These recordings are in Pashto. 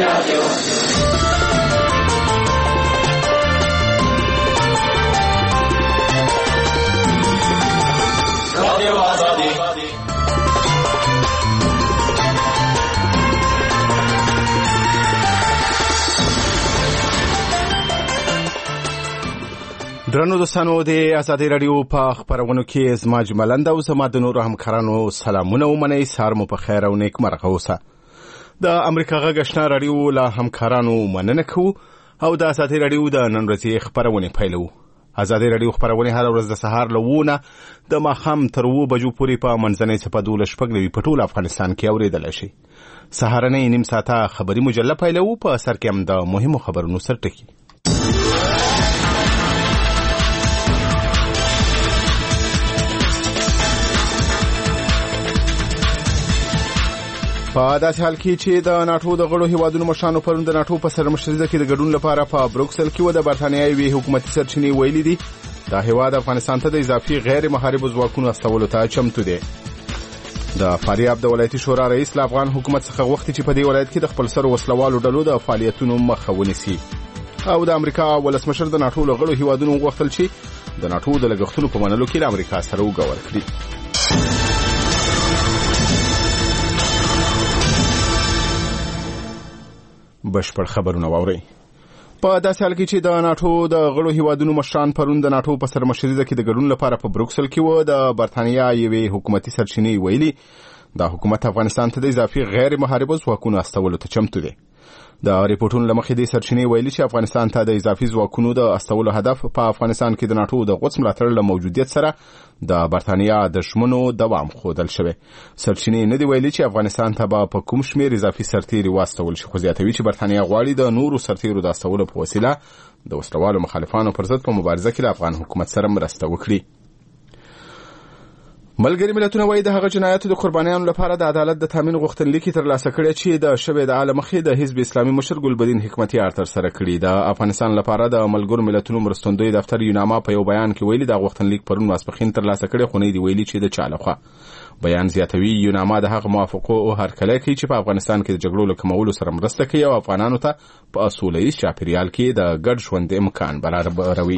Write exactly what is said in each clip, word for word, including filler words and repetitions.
درنو دوستانو د آزادۍ رادیو په خبرونو کې زما جملند او زما د نورو همکارانو سلامونه ومنئ. سهار مو په خیر او نیک مرغه اوسه. د امریکا غږ آشنا رادیو له همکارانو مننه کوو او د آزادۍ رادیو د نن ورځې خبرونه پیلوو. آزادۍ رادیو خبرونه هر ورځ د سهار له وونه د ماښام تر اوه بجو پورې په منځنۍ څپه دولس شپږ نوي په ټول افغانستان کې اورېدلی شي. سهارنۍ نیم ساعته خبري مجله پیلوو، په سر کې هم د مهمو خبرونو سرټکي. په داسې حال کې چې د ناټو د غړو هیوادونو مشرانو پرون د ناټو په سرمشرۍ کې د ګډون لپاره په بروکسل کې و د برتانیاوي حکومتي سرچینې ویلي دي دا هیواد افغانستان ته د اضافي غیر محاربو ځواکونو استولو ته چمتو دی. د فاریاب د ولایتي شورا رئیس له افغان حکومت څخه غوښتي چې په دې ولایت کې د خپل سر وسلوالو ډلو د فعالیتونو مخه ونیسي. او د امریکا ولسمشر د ناټو له غړو هیوادونو غوښتل چې د ناټو د لګښتونو په منلو کې له امریکا سره وګور کړي. بشپړ خبرونه واورئ. په داسې حال کې چې د ناټو د غړو هیوادونو مشران پرون د ناټو په سرمشرۍ کې د ګډون لپاره په بروکسل کې و د برتانیا یوې حکومتي سرچینې ویلي دا حکومت افغانستان ته د اضافي غیر محاربو ځواکونو استولو ته چمتو دی. د ریپورتونو له مخې د سرچینې ویلي چې افغانستان ته د اضافي ځواکونو د استولو هدف په افغانستان کې د ناټو د غوڅ ملاتړ له موجودیت سره د برتانیا د شمنو دوام ښودل شوی. سرچینې نه دی ویلي چې افغانستان ته به په کوم شمېر اضافي سرتیري واستول شي، خو زیاتوي چې برتانیا غواړي د نورو سرتیرو د استولو په وسیله د وسلوالو مخالفانو پر ضد په مبارزه کې له افغان حکومت سره مرسته وکړي. ملګري ملتونه وايي د هغه جنایاتو د قربانیانو لپاره د عدالت د تامین غوښتنلیک ترلاسه کړی چې د شبې د عالم مخې د حزب اسلامي مشر ګلبدین حکمتیار تر سره کړی. د افغانستان لپاره د ملګرو ملتونو مرستندوی دفتر یوناما په یو بیان کې ویلي دا غوښتنلیک پرون ماسپښین ترلاسه کړی، خو نه دی ویلي چې د چا لخوا. بیان زیاتوي یوناما د هغه موافقو او هرکلی کوي چې په افغانستان کې د جګړو له کمولو سره مرسته کوي او افغانانو ته په سوله ییز چاپیریال کې د ګډ ژوند امکان برابروي.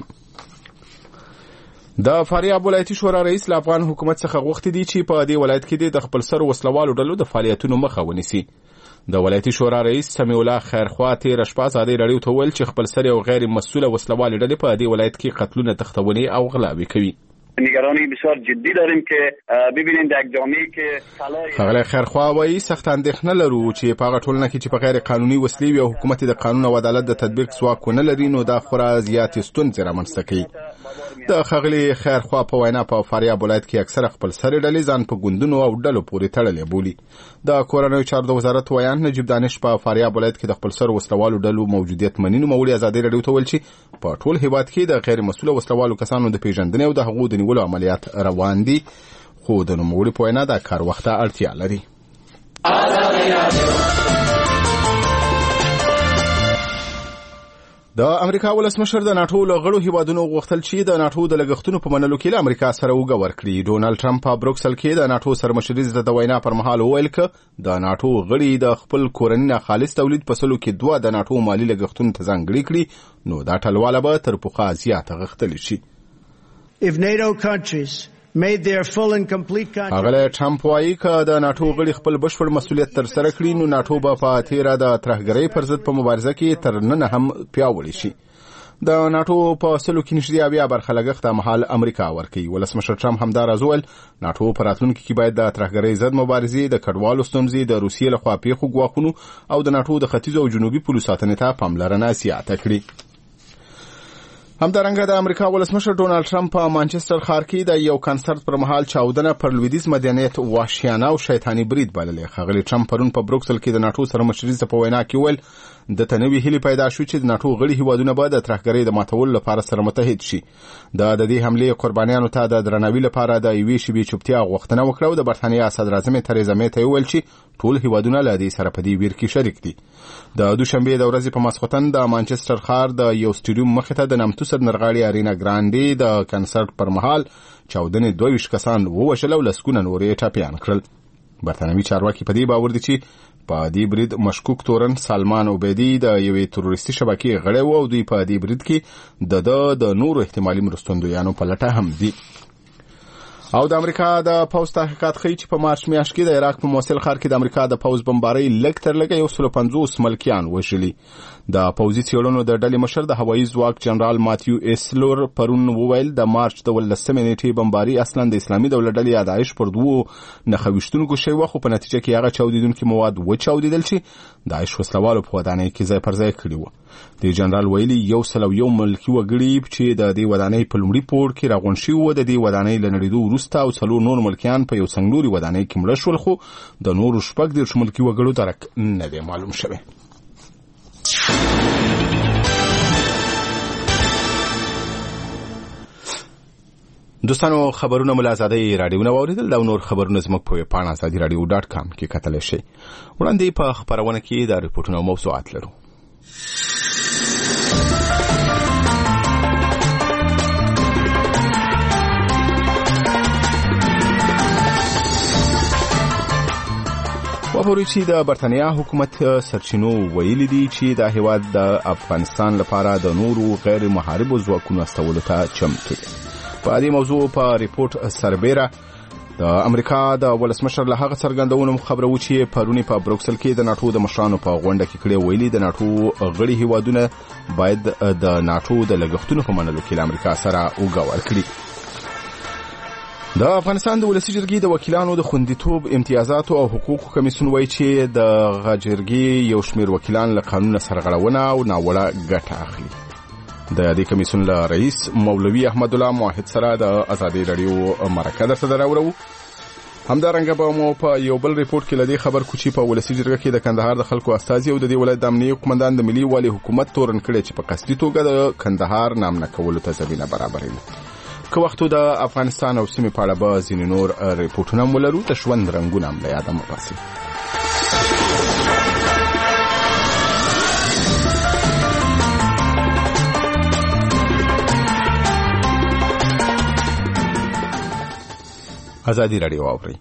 د فاریاب ولایتي شورا رئیس له افغان حکومت څخه غوښتي دي چې په دې ولایت کې د خپل سر وسلوالو ډلو د فعالیتونو مخه ونیسي. د ولایتي شورا رئیس سمیع الله خیرخوا تېره شپه ازادۍ راډیو ته وویل چې خپل سر یو غیر مسؤله وسلوالې ډلې په دې ولایت کې قتلونه، تختونې او غلاوې کوي. نگرانی بسیار جدی داریم که ببینیم در یک جامعه‌ای که ښاغلی خیرخوا وایي سخت اندېښنه لرو چې په هغه ټولنه کې چې په غیر قانوني وسلې وي او حکومت د قانون او عدالت د تطبیق ځواک ونه لري نو دا خورا زیاتې ستونزې رامنځته کوي. د ښاغلي خیرخوا په وینا په فاریاب ولایت کې اکثره خپل سرې ډلې ځان په ګوندونو او ډلو پورې تړلې بولي. د کورنیو چارو د وزارت ویان نجیب دانش په فاریاب ولایت کې د خپل سر وسلوالو ډلو موجودیت مني نوموړي ازادۍ راډیو ته ویل چې په ټول هیواد کې د غیر مسؤله وسلوالو کسانو د پیژندنې او د هغو د نیولو عملیات روان دي، خو د نوموړي په وینا دا کار وخت ته اړتیا لري. د امریکا ولسمشر د ناټو له غړو هیوادونو غوښتل چې د ناټو د لګښتونو په منلو کې له امریکا سره وګور کړي. ډونالد ټرمپ په بروکسل کې د ناټو سرمشرۍ د وینا پر مهال وویل چې د ناټو غړي د خپل کورني نه خالص تولید په سلو کې دوه د ناټو مالی لګښتونو ته ځانګړي کړي نو دا ټلواله به تر پخوا زیاته غښتلی شي. If NATO countries made their full and complete contribution. هغه ټرمپ وايي چې د ناټو غړي خپل بشپړ مسؤلیت تر سره کړي نو ناټو به په تیره د ترهګرۍ پر ضد په مبارزه کې تر نن هم پیاوړی شي. د ناټو په سلو کې نږدې اویا برخه لګښت مهال امریکا ورکوي. ولسمشر ټرمپ همدا راز وویل ناټو په راتلونکي کې باید د ترهګرۍ ضد مبارزې، د کډوالو ستونزې، د روسیې لخوا پیښو ګواښونو او د ناټو د ختیځ او جنوبي پولو ساتنې ته پاملرنه زیاته کړي. همدارنګه د امریکا ولسمشر ډونالد ټرمپ په مانچستر ښار کې د یو کنسرت پر مهال چاودنه پر لویدیځ مدنیت وحشیانه او شیطاني برید بللې. ښاغلي ټرمپ پرون په بروکسل کې د ناټو سرمشرۍ په وینا کې ویل د تنوي هلي پیدا شو چې د ناټو غړي هیوادونه به د ترهګرۍ د ماتولو لپاره سره متحد شي. د د دې حملې قربانیانو ته د درناوي لپاره د یوې شیبې چوپتیا غوښتنه وکړه او د برتانیا صدر اعظم تریزا مې ته ویل چې ټول هیوادونه له دې سره په دې ویر کې شریک دي. د دوشنبه د ورځې په ماسخوتن د مانچستر ښار د یو سټیډیوم مخې ته د نامتو سرنرغاړي ارینا ګرانډي د کنسرت پر مهال چاودنې دوه ویشت کسان ووژل او لسګونه نور یې ټپیان کړل. برتانوي چارواکي په دې باور دي چې په دې برید مشکوک تورن سلمان عبیدی د یوې تروریستي شبکې غړی و او دوی په دې برید کې د د نورو احتمالي مرستندویانو په لټه هم دي. او د امریکا د پوز تحقیقات ښیي چې په مارچ میاشت کې د عراق په موصل ښار کې د امریکا د پوز بمبارۍ لږ تر لږه یو سل پنځوس ملکیان وژلي. د پوځي څېړنو د ډلې مشر د هوایي ځواک جنرال ماتیو ایسلور پرون وویل د مارچ د ولسمې نیټې بمباري اصلا د اسلامي دولت ډلې یا داعش پر دوو نښه ویشتونکو شوې وه، خو په نتیجه کې هغه چاودېدونکي مواد وچاودېدل چې داعش وسلوالو په ودانۍ کې ځای پر ځای کړي وو. د جنرال ویلي یو سل او یو ملکي وګړي چې د دې ودانۍ په لومړي پوړ کې راغونډ شوي وو د دې ودانۍ له نړېدو وروسته او څلور نور ملکیان په یو څنګلوري ودانۍ کې مړه شول، خو د نورو شپږ دېرش ملکي وګړو درک نه دی معلوم شوی. دوستانو خبرونه مل آزادۍ رادیو نه واوریدل، دا نور خبرونه زموږ په پاڼه آزادي رادیو ډاټ کام کې کتلی شئ. وړاندې په خبرونه کې د ریپورټونو موضوعات لرو. وپورې چې د برتانیا حکومت سرچینو ویلي دي چې د هیواد د افغانستان لپاره د نورو غیر محاربو ځواکونو استولو ته چمتو دي. په دې موضوع په ریپورت سربیره د امریکا د ولسمشر له هغه څرګندونو خبره و چې پرونی په بروکسل کې د ناتو د مشرانو په غونډه کې کړي ویلي د ناتو غړي هیوادونه باید د ناتو د لګښتونو په منلو کې له امریکا سره وګور کړي. د افغانستان د ولسی جرګې د وکیلانو د خوندیتوب امتیازاتو او حقوقو کمیسیون وایي چې د غجرګي یو شمیر وکیلان له قانون سرغړونه او ناوړه ګټه اخلي. د دې کمیسیون له رئیس مولوي احمد الله موحد سره د آزادي رادیو مرکه درته دراوړو. همدارنګه به مو په یو بل ریپورت کې لدی خبر کو چې په ولسی جرګه کې د کندهار د خلکو استازي او د دې ولایت د امنیتي قومندان د ملي والي حکومت تورن کړي چې په قصدي توګه د کندهار نام نه کولو ته زمينه برابروي. که وختو د افغانستان او سیمې په اړه به ځینې نور ریپورټونه هم ولرو. د ژوند رنګونه هم له یاده مه باسئ. آزادي رادیو اورئ.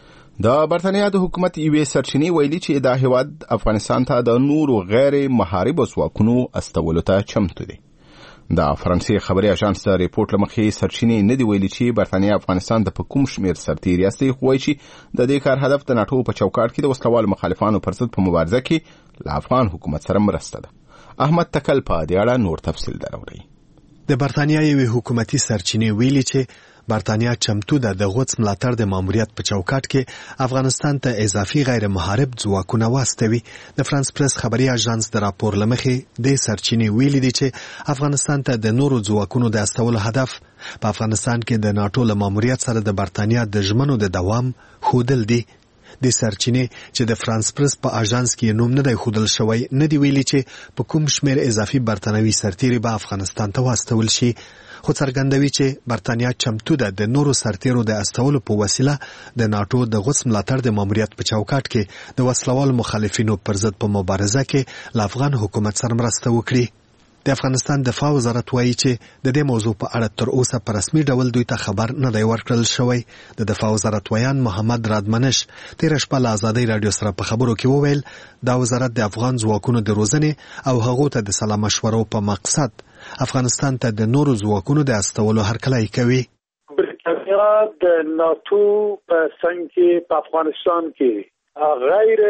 د برتانیا د حکومت یوې سرچینې ویلي چې د هیواد افغانستان ته د نورو غیر محاربو ځواکونو استولو ته چمتو دی. د فرانسې خبري اژانس د ریپورت لمخې سرچینې نه دی ویلي چې برتانیا افغانستان د په کوم شمیر سرتیري استي خوای چې د دې کار هدف د ناتو په چوکاټ کې د وسلوال مخالفانو پر ضد په مبارزه کې له افغان حکومت سره مرسته ده. احمد تکل په دې اړه نور تفصیل دراوړي. د برتانیا یوې حکومتي سرچینې ویلي چې برتانیا چمتو ده د غوڅ ملاتړ د ماموریت په چوکاټ کې افغانستان ته اضافي غیر محارب ځواکونه واستوي. د فرانس پریس خبري اژانس د راپور لمخې د سرچینې ویلي دي چې افغانستان ته د نورو ځواکونو د استولو هدف په افغانستان کې د ناتو له ماموریت سره د برتانیا د ژمنو د دوام ښودل دي. د سرچینې چې د فرانس پریس په اژانس کې نوم نه دی ښودل شوی نه دی ویلي چې په کوم شمیر اضافي برتانوي سرتیري به افغانستان ته واستول شي، خو څرګندوي چې برتانیا چمتو ده د نورو سرتیرو د استولو په وسیله د ناتو د غوڅ ملاتړ د ماموریت په چوکاټ کې د وسلوال مخالفینو پر ضد په مبارزه کې له افغان حکومت سره مرسته وکړي. د افغانستان دفاع وزارت وایي چې د دې موضوع په اړه تر اوسه په رسمي ډول دوی ته خبر نه دی ورکړل شوی. د دفاع وزارت ویان محمد رادمنش تیر شپه له آزادۍ رادیو سره په خبرو کې وویل دا وزارت د افغان ځواکونو د روزنې او هغو ته د سلا مشورو په مقصد افغانستان ته د نورو ځواکونو د استولو هرکلی کوي. برتانیا د ناتو په څنګ کې په افغانستان کې غیر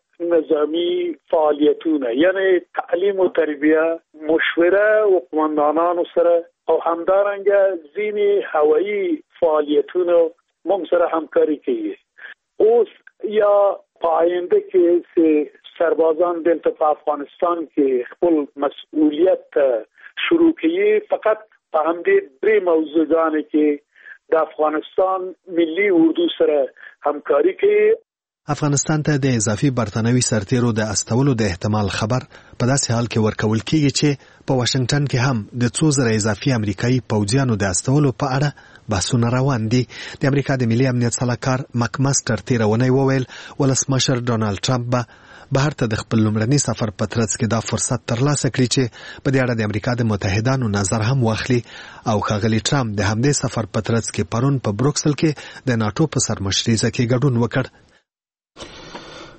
نظامی فعالیتونه یعنی تعلیم و تربیه مشوره و قماندانانو سره او همدارنګه ځینې هوایی فعالیتونه موږ سره همکاري کوي. اوس یا په آینده کې چې سربازان دلته په افغانستان کې خپل مسؤلیت شروع کوي فقط په همدې درې موضوعګانو کې د افغانستان ملي اردو سره همکاري کوي. افغانستان ته د اضافي برتانوي سرتیرو د استولو د احتمال خبر په داسې حال کې ورکول کیږي چې په واشنگټن کې هم د څو زره اضافي امریکایي پوځیانو د استولو په اړه بحثونه روان دي. د امریکا د ملي امنیت سلاکار مک ماستر تیر اونۍ وویل ولسمشر ډونالد ټرمپ به بهر ته د خپل لومړني سفر په ترڅ کې دا فرصت ترلاسه کړي چې په دې اړه د امریکا د متحدانو نظر هم واخلي. او ښاغلي ټرمپ د همدې سفر په ترڅ کې پرون په بروکسل کې د ناتو په سرمشرۍ کې ګډون وکړ.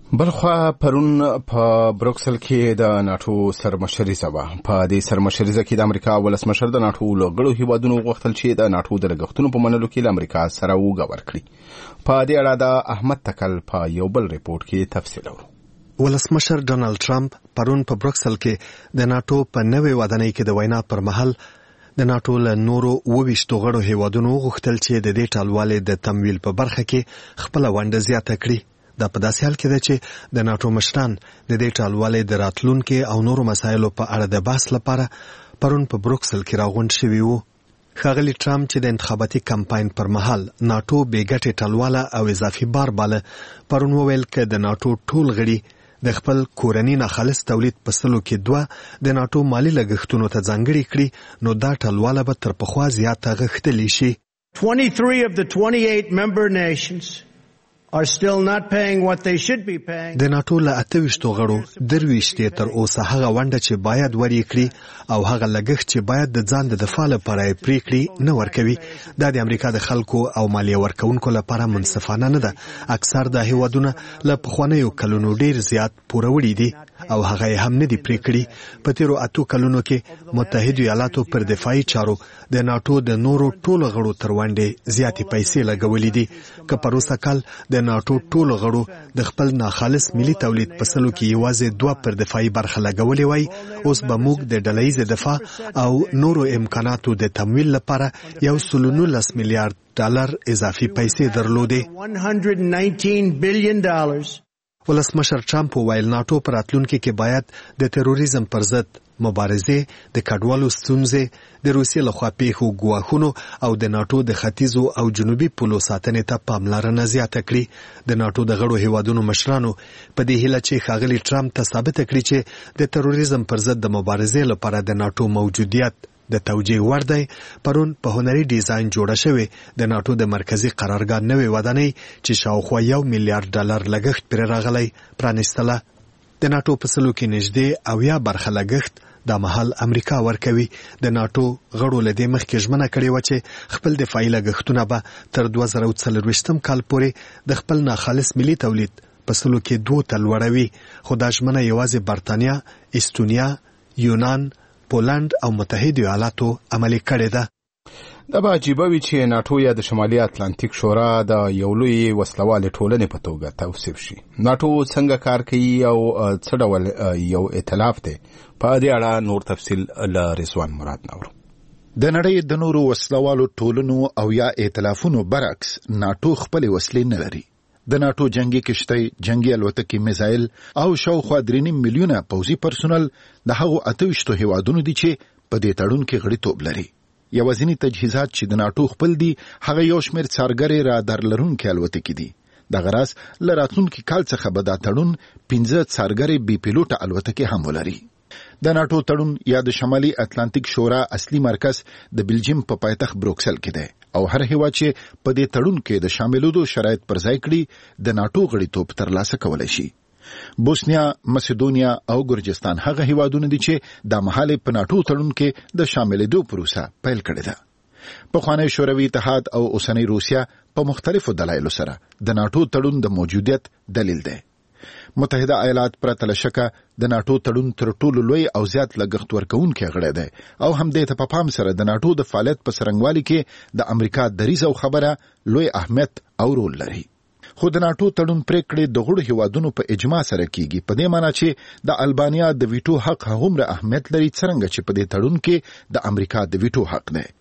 بلخوا پرون په بروکسل کې د ناتو سرمشري سبا په دې سرمشري کې د امریکا ولسمشر د ناتو لغړو هیوادونو غوښتل چې د ناتو د لګښتونو په منلو کې د امریکا سره وګور کړي. په دې اړه د احمد تکل په یو بل ریپورت کې تفصیل ورو. ولسمشر ډونالد ټرمپ پرون په بروکسل کې د ناتو په نوې ودانۍ کې د وینا پر مهال د ناتو له نورو وویشتو غړو هیوادونو غوښتل چې د دې ټالوالې د تمویل په برخه کې خپل ونډه زیاته کړي. دا په داسې حال کې ده چې د ناتو مشران د دې ټالوالې د راتلونکو او نورو مسایلو په اړه د بحث لپاره پرون په بروکسل کې راغونډ شوي وو. ښاغلي ټرمپ چې د انتخاباتي کمپاین پر مهال ناتو بې ګټې ټالواله او اضافي بار باله، پرون وویل که د ناتو ټول غړي د خپل کورني ناخالص تولید په سلو کې دوه د ناتو مالي لګښتونو ته ځانګړي کړي، نو دا ټالواله به تر پخوا زیاته غښتلی شي. twenty-three of the twenty-eight member nations are still not paying what they should be paying. د ناتو له اته ویشتو غړو درویشتې تر اوسه هغه ونډه چې باید ورکړي او هغه لګښت چې باید د ځان د دفاع لپاره یې پرې کړي نه ورکوي. دا د امریکا د خلکو او مالیه ورکونکو لپاره منصفانه نه ده. اکثر د هیوادونه له پخوانیو کلونو ډیر زیات پوروړي دي او هغه هم نه دي پرې کړي. په تیرو اتو کلونو کې متحده ایالاتو پر دفاعي چارو د ناتو د نورو ټولو غړو تر ونډې زیاتې پیسې لګولې دي. که پروسه کال د ناتو ټولو غړو د خپل ناخالص ملي تولید په سلو کې یوازې دوه پر دفاعي برخه لګولې وای، اوس به موږ د ډلهییز دفاع او نورو امکاناتو د تمویل لپاره یو سل نولس میلیارډ ډالر اضافي پیسې درلودې. one hundred nineteen billion dollars. ولسمشر ټرمپ ویل ناتو پر راتلونکي کې باید د تروریزم پر ضد مبارزه، د کډوالو ستونزې، د روسیې لخوا پیښو ګواښونو او د ناتو د ختیځو او جنوبي پولو ساتنې ته پاملرنه زیاته کړي. د ناتو د غړو هیوادونو مشرانو په دې هیله چې ښاغلي ټرمپ ته ثابته کړي چې د تروریزم پر ضد د مبارزې لپاره د ناتو موجودیت د توجیه وړ دی، پرون په هنري ډیزاین جوړه شوې د ناتو د مرکزی قرارګاه نوې ودانۍ چې شاوخوا یو میلیارډ ډالر لګښت پرې راغلی پرانیستله. د ناتو په سلو کې نږدې اویا برخه لګښت دا مهال امریکا ورکوي. د ناتو غړو له دې مخکې ژمنه کړې وه چې خپل دفاعي لګښتونه به تر دوه زره څلرویشتم کال پورې د خپل ناخالص ملي تولید په سلو کې دوه ته لوړوي. خو دا ژمنه یوازې برتانیا، استونیا، یونان، پولند او متحده ایالاتو عملي کړې ده. دا به عجیبه وي چې ناتو یا د شمالي اتلانتیک شورا د یو لوی وسلوالې ټولنې په توګه توصیف شي. ناتو څنګه کار کوي او څه ډول یو ائتلاف دی؟ په دې اړه نور تفصیل له رضوان مراد نورو. د نړۍ د نورو وسلوالو ټولنو او یا ائتلافونو برعکس ناتو خپل وسلې نه لري. د ناتو جنگي کشتۍ، جنگي الوتکې، میزایل او شاوخوا درې نیم میلیونه پوځي پرسونل د هغو اته ویشتو هیوادونو دي چې په دې تړون کې غړیتوب لري. یوازینی تجهیزات چې د ناتو خپل دي هغه یو شمېر څارګرې رادار لرونکې الوتکې دي. دغه راز له راتلونکي کال څخه به دا تړون پنځه څارګرې بې پیلوټه الوتکې هم ولري. د ناتو تړون یا د شمالي اتلانتیک شورا اصلي مرکز د بلجیم په پایتخت بروکسل کې دی او هر هیواد چې په دې تړون کې د شاملېدو شرایط پر ځای کړي د ناتو غړیتوب ترلاسه کولی شي. بوسنیا، مسیدونیا او ګرجستان هغه هیوادونه دي چې د مهال په ناتو تړون کې د شاملېدو پروسه پیل کړې ده. پخوانی شوروي اتحاد او اوسنۍ روسیا په مختلفو دلایلو سره د ناتو تړون د موجودیت دلیل دی. متحده ایالات پرته له شکه د ناتو تړون تر ټولو لوی او زیات لګښت ورکوونکی غړی دی او همدې ته په پام سره د ناتو د فعالیت په څرنګوالي کې د امریکا دریځ او خبره لوی اهمیت او رول لري. خو د ناتو تړون پریکړې د غړو هیوادونو په اجماع سره کیږي، په دې معنی چې د البانیا د ویټو حق هغومره اهمیت لري څرنګه چې په دې تړون کې د امریکا د ویټو حق دی.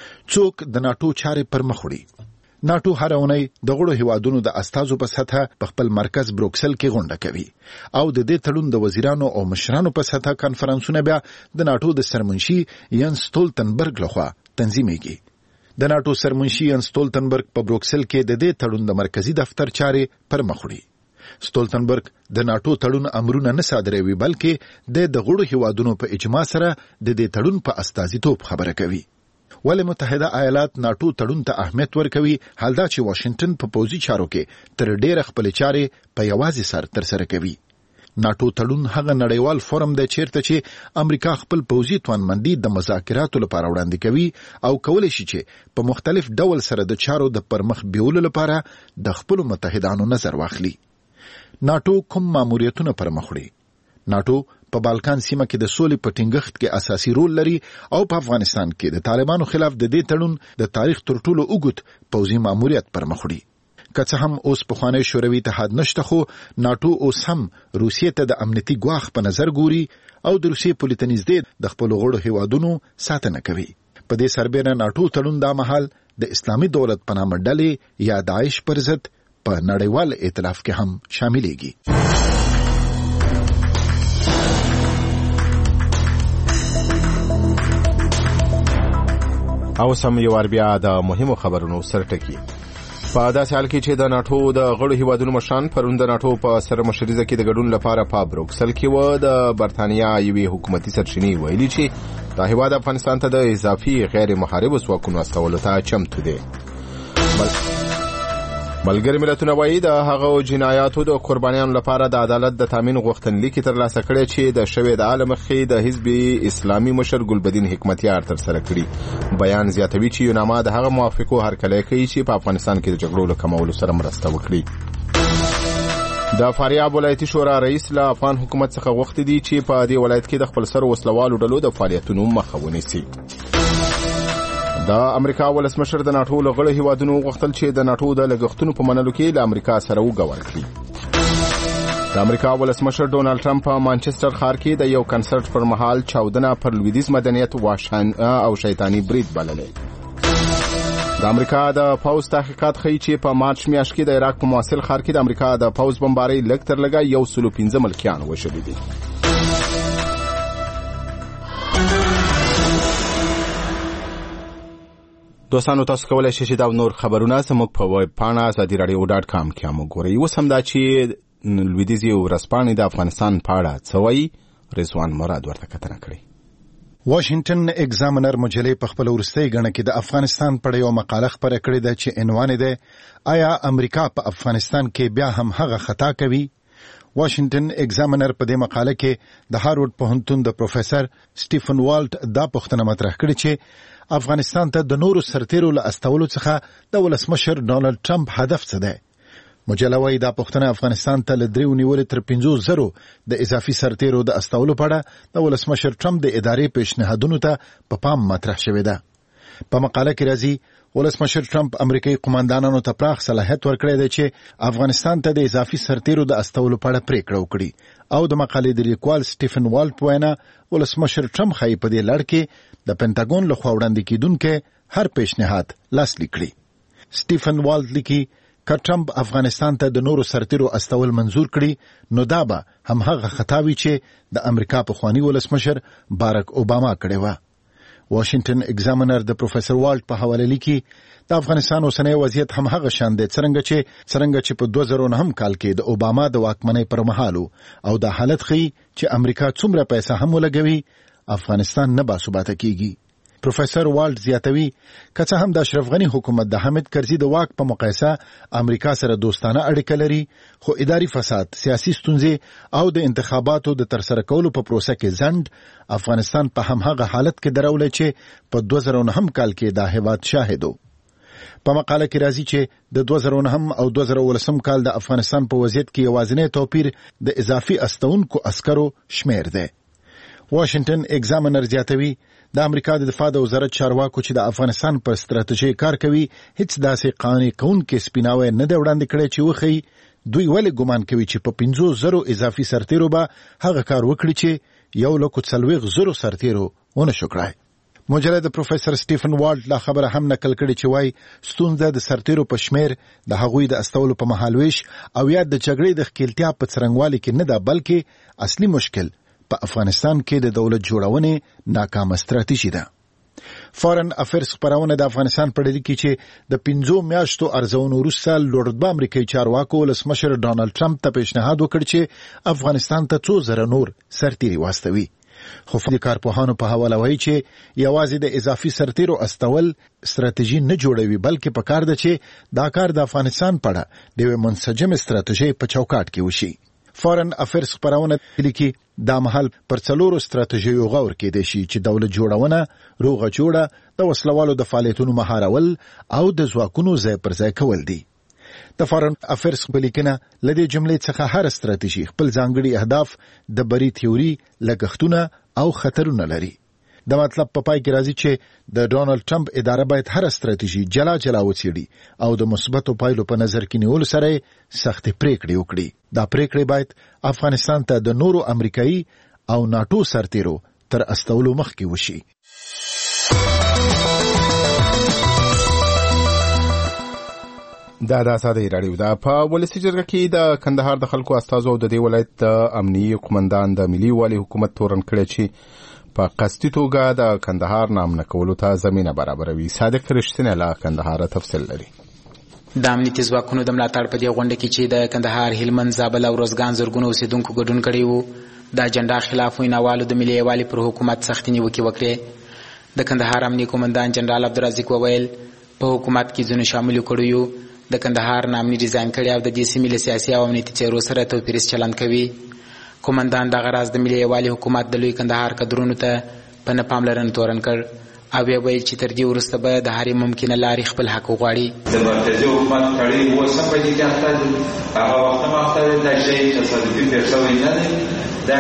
څوک د ناتو چارې پر مخ وړي؟ ناتو هر اونۍ د غړو هیوادونو د استازو په سطحه په خپل مرکز بروکسل کې غونډه کوي او د دې تړون د وزیرانو او مشرانو په سطحه کانفرنسونه بیا د ناتو د سرمنشي ینس سټولتنبرګ لخوا تنظیمېږي. د ناتو سرمنشي ینس سټولتنبرګ په بروکسل کې د دې تړون د مرکزی دفتر چارې پر مخ وړي. سټولتنبرګ د ناتو تړون امرونه نه صادروي بلکې د غړو هیوادونو په اجماع سره د دې تړون په استازیتوب خبره کوي. ولې متحده ایالات ناتو تړون ته اهمیت ورکوي؟ حال دا چې واشنگټن په پوځي چارو کې تر ډیره خپل چارې په یوازې سر تر سره کوي. ناتو تړون هغه نړیوال فورم دی چیرته چې امریکا خپل پوځي توانمندي د مذاکراتو لپاره وړاندې کوي او کولی شي چې په مختلف ډول سره د چارو د پرمخ بیولو لپاره د خپل متحدانو نظر واخلي. ناټو کوم ماموریتونه پر مخ وړي. ناټو په بالکان سیمه کې د سولې په ټینګښت کې اساسي رول لري او په افغانستان کې د طالبانو خلاف د دې تړون د تاریخ تر ټولو اوږد پوځي ماموریت پر مخ وړي. که څه هم اوس پخوانی شوروي اتحاد نشته، خو ناټو اوس هم روسیې ته د امنیتي ګواښ په نظر ګوري او د روسیې پولې ته نږدې د خپلو غړو هیوادونو ساتنه کوي. په دې سربیره ناټو تړون دا مهال د اسلامي دولت په نامه ډلې یا داعش پر ضد په نړیوال ائتلاف کې هم شاملېږي. او سم یو ور بیا د مهمو خبرونو سرټکی. په داسې حال کې چې د ناټو د غړو هیوادونو مشران پرون د ناټو په سره مشرزه کې د ګډون لپاره په بروکسل کې و، د برتانیا یوې حکومتي سرچینې ویلي چې دا هیواد افغانستان ته د اضافي غیر محارب ځواکونو استولو ته چمتو دی. بل ملګری ملتونه وایي د هغو جنایاتو د قربانیانو لپاره د عدالت د تامین غوښتنلیک ترلاسه کړی چې د شوې د عالم مخې د حزب اسلامي مشر ګلبدین حکمتیار تر سره کړي. بیان زیاتوي چې یو نامه د هغه موافقو هرکلی کوي چې په افغانستان کې د جګړو له کمولو سره مرسته وکړي. د فاریاب ولایتي شورا رئیس له افغان حکومت څخه غوښتي دي چې په دې ولایت کې د خپل سر وسلوالو ډلو د فعالیتونو مخه ونیسي. د امریکا ولسمشر د ناټو له غړو هیوادونو غوښتل چې د ناټو د لګښتونو په منلو کې له امریکا سره وګور کړي. د امریکا ولسمشر ډونالد ټرمپ په مانچستر ښار کې د یو کنسرت پر مهال چاودنه پر لویدیځ مدنیت واشن او شیطانی برید بللې. د امریکا د پوز تحقیقات ښیي چې په مارچ میاشت کې د عراق په موصل ښار کې د امریکا د پوز بمبارۍ لږ تر لږه یو سل او پنځه ملکیان وژلي دي. دوستانو، تاسو کولای شئ چې دا نور خبرونه زموږ په ویب پاڼه ازادي رادیو ډاټ کام کې هم وګورئ. اوس هم دا چې لویدیځي ورځپاڼې د افغانستان په اړه څه وایي، رضوان مراد ورته کتنه کړې. واشنگټن ایگزامینر مجلې په خپل وروستۍ غڼه کې د افغانستان په اړه یو مقاله خپره کړې ده چې عنوان یې ده آیا امریکا په افغانستان کې بیا هم هغه خطا کوي؟ واشنگټن ایگزامینر په دې مقاله کې د هارورډ پوهنتون د پروفیسور سټیفن والټ دا پوښتنه مطرح کړې چې افغانستان ته د نورو سرتیرو له استولو څخه د ولسمشر ډونالد ټرمپ هدف څه دی؟ مجله وايي دا پوښتنه افغانستان ته له دریو نیولې تر پنځوس زرو د اضافي سرتیرو د استولو په اړه د ولسمشر ټرمپ د ادارې پیشنهادونو ته په پام مطرح شوې ده. په مقاله کې راځي ولسمشر ټرمپ امریکایي قوماندانانو ته پراخ صلاحیت ورکړی دی چې افغانستان ته د اضافي سرتیرو د استولو په اړه پریکړه وکړي او د مقالې د لیکوال سټیفن والټ وینا ولسمشر ټرمپ خای په دې لړ کې د پینټاګون لخوا وړاندې کیدونکو هر پیشنهاد لاسلیک کړي. سټیفن والټ لیکي که ټرمپ افغانستان ته د نورو سرتیرو استول منزور کړي نو دا به هم هغه خطاوي چې د امریکا پخوانی ولسمشر بارک اوباما کړی و. واشنگټن ایگزامینر د پروفیسور والټ په حواله لیکي د افغانستان اوسنی وضعیت هم هغه شان دی څرنګه چې څرنګه چې په دوه زره نهم کال کې د اوباما د واکمنۍ پر مهال او د حالت ښیي چې امریکا څومره پیسې هم ولګوي افغانستان نه باثباته کیږي. پروفیسور والټ زیاتوي که څه هم د اشرف غنی حکومت د حامد کرزي د واک په مقایسه امریکا سره دوستانه اړیکه لري، خو اداري فساد، سیاسي ستونزې او د انتخاباتو د ترسره کولو په پروسه کې ځنډ افغانستان په همهغه حالت کې درولی چې په دوه زره نهم کال کې دا هیواد شاهد و. په مقاله کې راځي چې د دوه زره نهم او دوه زره ولسم کال د افغانستان په وضعیت کې یوازینی توپیر د اضافي استونکو عسکرو شمیر دی. واشنگټن ایگزامینر زیاتوي د امریکا د دفاع د وزارت چارواکو چې د افغانستان پر ستراتیژي کار کوي هیڅ داسې قانوني کونکي سپیناوی نه دی وړاندې کړی چې وخی دوی ولې ګمان کوي چې په پنځوس زرو اضافي سرتیرو به هغه کار وکړي چې یو لکه څلوېښت زرو سرتیرو ونه شو کړای. مجله د پروفیسور سټیفن والټ لا خبره هم نقل کړي چې وایي ستونزه د سرتیرو په شمیر د هغوی د استولو په مهالويش او یا د جګړې د ښکیلتیا په څرنګوالي کې نه ده، بلکې اصلي مشکل په افغانستان کې د دولت جوړونې ناکامه ستراتیژي ده. فارن افیرز خبرونه د افغانستان په اړه کې چې د پنځو میاشتو ارزونو وروسته لوړ امریکایي چارواکو ولسمشر ډونالد ټرمپ ته پیشنهاد وکړ چې افغانستان ته څو زره نور سرتیري واستوي. خو د کارپوهانو په حواله وایي چې یوازې د اضافي سرتیرو استول ستراتیژي نه جوړوي، بلکې په کار ده چې دا کار د افغانستان په اړه د یوې منسجم ستراتیژۍ په چوکاټ کې وشي. فارن افیرز خبرونه لیکي دا مهال پر څلورو ستراتیژیو غور کېدای شي چې دولت جوړونه، روغه جوړه، د وسلوالو د فعالیتونو مهارول او د ځواکونو ځای پر ځای کول دي. د فارن افیرز په لیکنه لدې جملې څخه هر ستراتیژي خپل ځانګړي اهداف د بری تیوري لګښتونه او خطرونه لري. د مطلب په پای کې راځي چې د ډونالد ټرمپ اداره باید هر ستراتیژي جلا جلا وڅېړي او د مثبتو پایلو په نظر کې نیول سره سختې پریکړې وکړي. دا پریکړې باید افغانستان ته د نورو امریکایي او ناتو سرتیرو تر استولو مخکې وشي. دا د آزادۍ راډیو ده. په ولسي جرګه کې د کندهار د خلکو استازو او د دې ولایت د امنیي قومندان د ملي والي حکومت تورن کړی چې په قصدي توګه د کندهار نامنه کولو ته زمینه برابروي. صادق رښتینی له کندهار تفصیل لري. د امنیتي ځواکونو د ملاتړ په دې غونډه کې چې د کندهار، هلمند، زابل او روزګان زرګونو اوسېدونکو ګډون کړی وو، د اجنډا خلاف ویناوالو د ملي والي پر حکومت سختې نیوکې وکړې. د کندهار امنیي قومندان جنرال عبدالرزاق وویل په حکومت کې ځینو شاملو کړیو د کندهار نامني ډیزاین کړي او د دې سیمې له سیاسي او امنیتي څیرو سره توپیریز چلند کوي. قومندان دغه راز د ملي والي حکومت د لوی کندهار کډرونو ته په نه پاملرنه تورن کړ او بیا ویل چې تر دې وروسته به د هرې ممکنه لارې خپل حق وغواړي. د مرکزي حکومت کړي اوس هم په دې کې اخته دي. هغه وخت هم اخته دي. دا شی تصادفي پېښ شوی نه دی. دا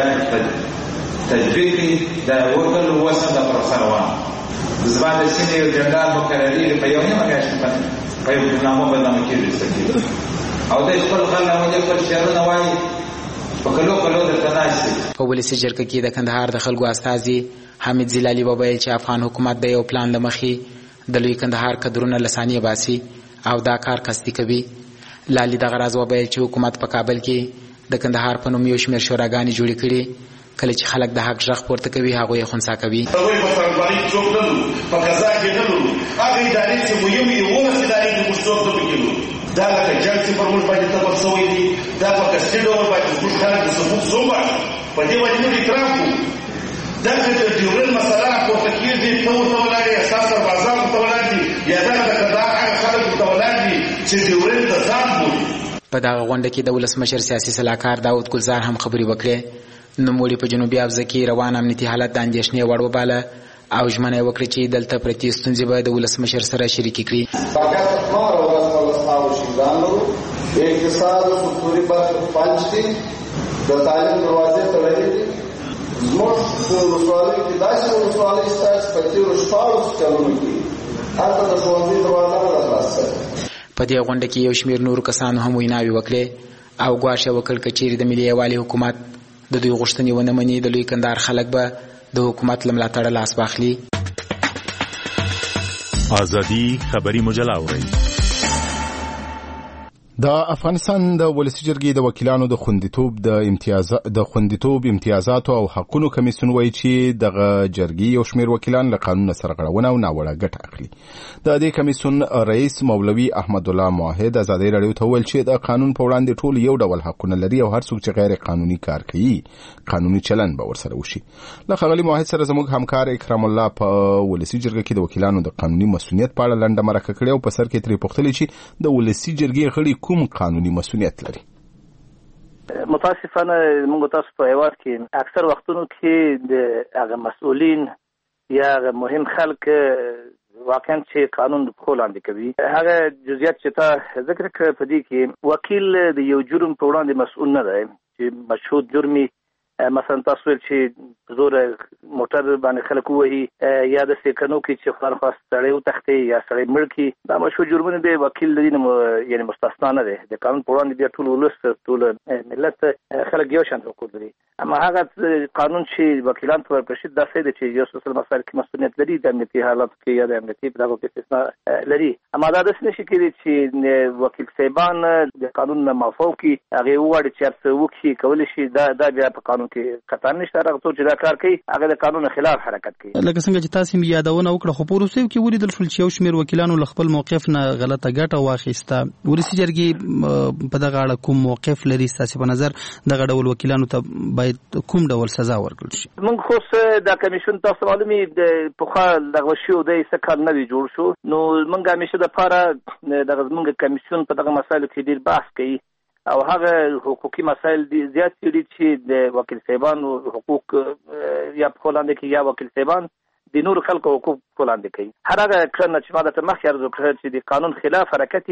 تجربې دي. دا وکړل اوس هم د پروسه روانه. زما د سیمې یو جنرال مقرري په یو نیمه میاشت په یو برنامه بدنامه کېږي سکي او د خپل خلک خپل شعرونه وایي په کلو کلو درته ناست دي. په ولسي جرګه کې د کندهار د خلکو استازي حامد زلالي وویل چې افغان حکومت د یو پلان له مخې د لوی کندهار کډرونه له ثانیې باسي او دا کار قصدي کوي. لالي دغه راز وویل چې حکومت په کابل کې د کندهار په نوم یو شمېر شوراګانې جوړې کړي. کله چې خلک د حق غږ پورته کوي هغوی یې خنثی کوي. هغوی په سرباري څوک نه لرو، په قضا کې نه لرو. هغه ادارې چې مهمې دي اوولس ادارې دي موږ څوک نه پکې لرو. دا لکه جنګ چې پر موږ باندې تبر شوی دي، دا په قصدي ډول باندې زموږ خلک د ثبوت وباسي. په دې باندې موږ اقرار کوو. دغه د ډیورنډ مسله راپورته کېږي، ته ورته ولاړ یې، ستا سربازان ورته ولاړ دي، یا دغه د کندهار هغه خلک ورته ولاړ دي چې ډیورنډ د ځان بولي. په دغه غونډه کې د ولسمشر سیاسي سلاکار داود ګلزار هم خبرې وکړې. نوموړي په جنوبي افزه کې روان امنیتي حالت د اندېښنې وړ وباله او ژمنه یې وکړه چې دلته پرتې ستونزې به د ولسمشر سره شریکې کړي. د اقتصاد او کلتوري برخې پنځ دي، د تعلیم دروازې تړلې دي. زموږ په ولسوالۍ کې داسې ولسوالۍ شته چې په تېرو شپاړسو کلونو کې هلته د ښوونځي دروازه نه ده خلاصه شوې. په دې غونډه کې یو شمېر نورو کسانو هم ویناوې وکړې او ګواښ یې وکړ که چیرې د ملي یووالي حکومت د دوی غوښتنې ونه مني د لوی کندهار خلک به د حکومت له ملاتړه لاس واخلي. ازادي خبري مجله اوري. د افغانستان د ولسي جرګې د وکیلانو د خوندیتوب د امتیازات د خوندیتوب امتیازاتو او حقوقو کمیسیون وایي چې دغه جرګې یو شمېر وکیلان له قانون سرغړونه او ناوړه ګټه اخلي. د دې کمیسیون رئیس مولوي احمد الله موحد ازادي راډیو ته وویل چې د قانون په وړاندې ټول یو ډول حقونه لري او هر څوک چې غیر قانوني کار کوي قانوني چلند به ورسره وشي. له ښاغلي موحد سره زموږ همکار اکرام الله په ولسي جرګه کې د وکیلانو د قانوني مسؤلیت په اړه لنډه مرکه کړې او په سر کې ترې پوښتلې چې د ولسي جرګې غړي کوم قانوني مسؤلیت لري. متاسفانه موږ تاسو په هیواد کې اکثر وختونو کې د هغه مسؤلین یا هغه مهم خلک واقعا چې قانون په خپل لاندې کوي هغه جزئیات چې تا ذکر کړ په دې کې وکیل د یو جرم په وړاندې مسؤل نه دی چې مشهود جرمي مثلا تاسو چې زور موټر باندې خلک وهي یا د سکنو کې چې خپل خاص سړی او تختې یا سړی مړ کی دا مشهور جرمونه دی وکیل د دې یعنی مستثنا نه دی د قانون په وړاندې د ټول ولس ټول ملت خلک یو شان حقوق لري اما هغه قانون چې وکیلان ته ورپرشي دا څه دی چې یو څه مسایل کې مسؤلیت لري د امنیتي حالت کې یا د امنیتي په دغه کې استثنا لري اما دا د څه نشي کېږي چې وکیل صاحبان د قانون نه معفو کی هغه وړي چې څه وکړي کول شي دا دا بیا په قانون کې قطعا نشته هغه څوک چې دا کار کوي هغه د قانون خلاف حرکت کوي. لکه څنګه چې تاسو یادونه وکړه خو پروسې کې ولیدل شول چې یو شمېر وکیلانو له خپل موقف نه غلطه ګټه واخیسته. ولسي جرګې په دغه اړه کوم موقف لري تاسو په نظر دغه ډول وکیلانو ته باید کوم ډول سزا ورکړل شي؟ موږ خو د کمیشن تاسو معلومي د پوخا دغه شو د سکان نه جوړ شو نو موږ همیشه د پاره دغه موږ کمیشن په دغه مسایلو کې ډیر بحث کوي او هغه حقوقي مسایل زیات دي چې د وکیل صاحبانو حقوق یا په وړاندې کې یا وکیل صاحبان د نور خلکو حقوق په وړاندې کوي. هر هغه کړنه چې ماده ته مخکې ارزو کړل چې د قانون خلاف حرکت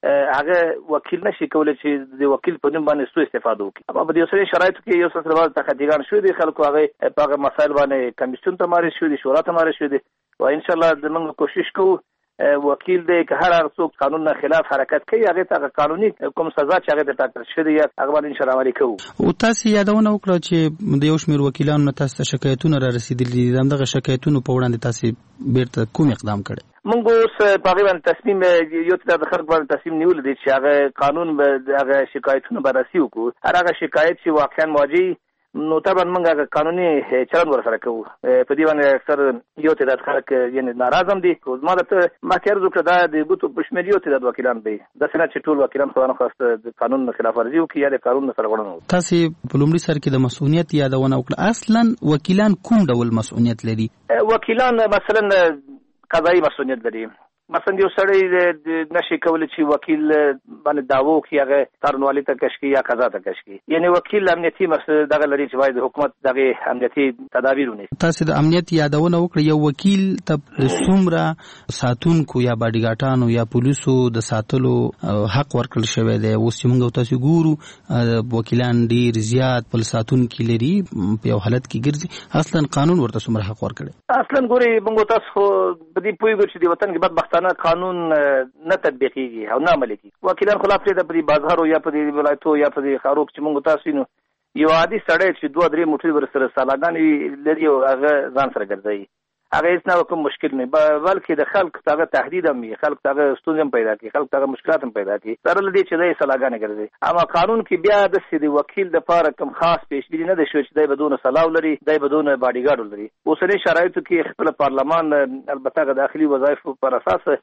هغه وکیل نشي کولای چې د وکیل په نوم باندې سوء استفاده وکړي. اما په دې سره شرایطو کې یو څه سره بعض تخطیګان شوي دي، خلکو هغه په هغه مسایل باندې کمیسیون ته ماري شوي دي، شورا ته ماري شوي دي، او ان شاء الله موږ کوشش کوو وکیل دی که هر هر څوک قانون نه خلاف حرکت کوي هغه ته قانوني کوم سزا چې هغه ته ټاکل شوی یا هغه باندې ان شاء الله عملي کوو. او تاسو یادونه وکړه چې د یو شمېر وکیلانو نه تاسو شکایتونه را رسیدلي دي، دغه شکایتونو په وړاندې تاسو بیرته کوم اقدام کړی؟ موږ اوس په هغه باندې تصمیم یو ته د خلک باندې تصمیم نیول دي چې هغه قانون به هغه شکایتونه بررسي وکړو، هر هغه شکایت چې واقعا واجب نو طبعا موږ قانوني چلند ورسره کوو. په دې باندې اکثر یو تعداد خلک یعنی ناراض هم دي. ما ته مخکې عرض وکړه دا د ګوتو په شمېر یو تعداد وکیلان دي، داسې نه چې ټول وکیلان خو نه خواسته د قانون خلاف ورزي وکړي یا د قانون سره غړنه وکړي. تاسو په لومړي سر کې د مسؤلیت یادونه وکړه، اصلا وکیلان کوم ډول مسؤلیت لري؟ وکیلان مثلا قضایي مسؤلیت لري. مثلا یو سړی نشي کولی چې وکیل باندې دعوه وکړي هغه څارنوالي ته کش کړي یا قضا ته کش کړي، یعنی وکیل امنیتي مقصد دغه لري چې باید حکومت دغه امنیتي تدابیر ونیسي. تاسو د امنیت یادونه وکړه، یو وکیل ته څومره ساتونکو یا باډیګاټانو یا پولیسو د ساتلو حق ورکړل شوی دی؟ اوس چې موږ تاسو ګورو وکیلان ډیر زیات بل ساتونکي لري، په یو حالت کې ګرځي، اصلا قانون ورته څومره حق ورکړي؟ اصلا ګوري موږ تاسو په دې پوهیږو چې د وطن کې بدبختانه قانون نه تطبیقیږي او نه عملي کیږي. وکیلان خلاف دې په بازار یا په دې ولایتو یا په دې خاروب چې موږ تاسو نو یو عادي سړی چې دوه درې موټي ورسره سالاګان لري او هغه ځان سره ګرځي، هغه هیڅ نه کوم مشکل نه، بلکې د خلک ته تهدید هم وي، خلک ته ستونزې پیدا کوي، خلک ته مشکلات هم پیدا کوي سره لدی چې د سالاګان ګرځي. اما قانون کې بیا د سیدی وکیل د لپاره کوم خاص پیشبینی نه ده شوی چې دای بدون سلاو لري، دای بدون باډیګارډ لري. اوسنی شرایطو کې خپل پارلمان البته د داخلي وظایفو پر اساس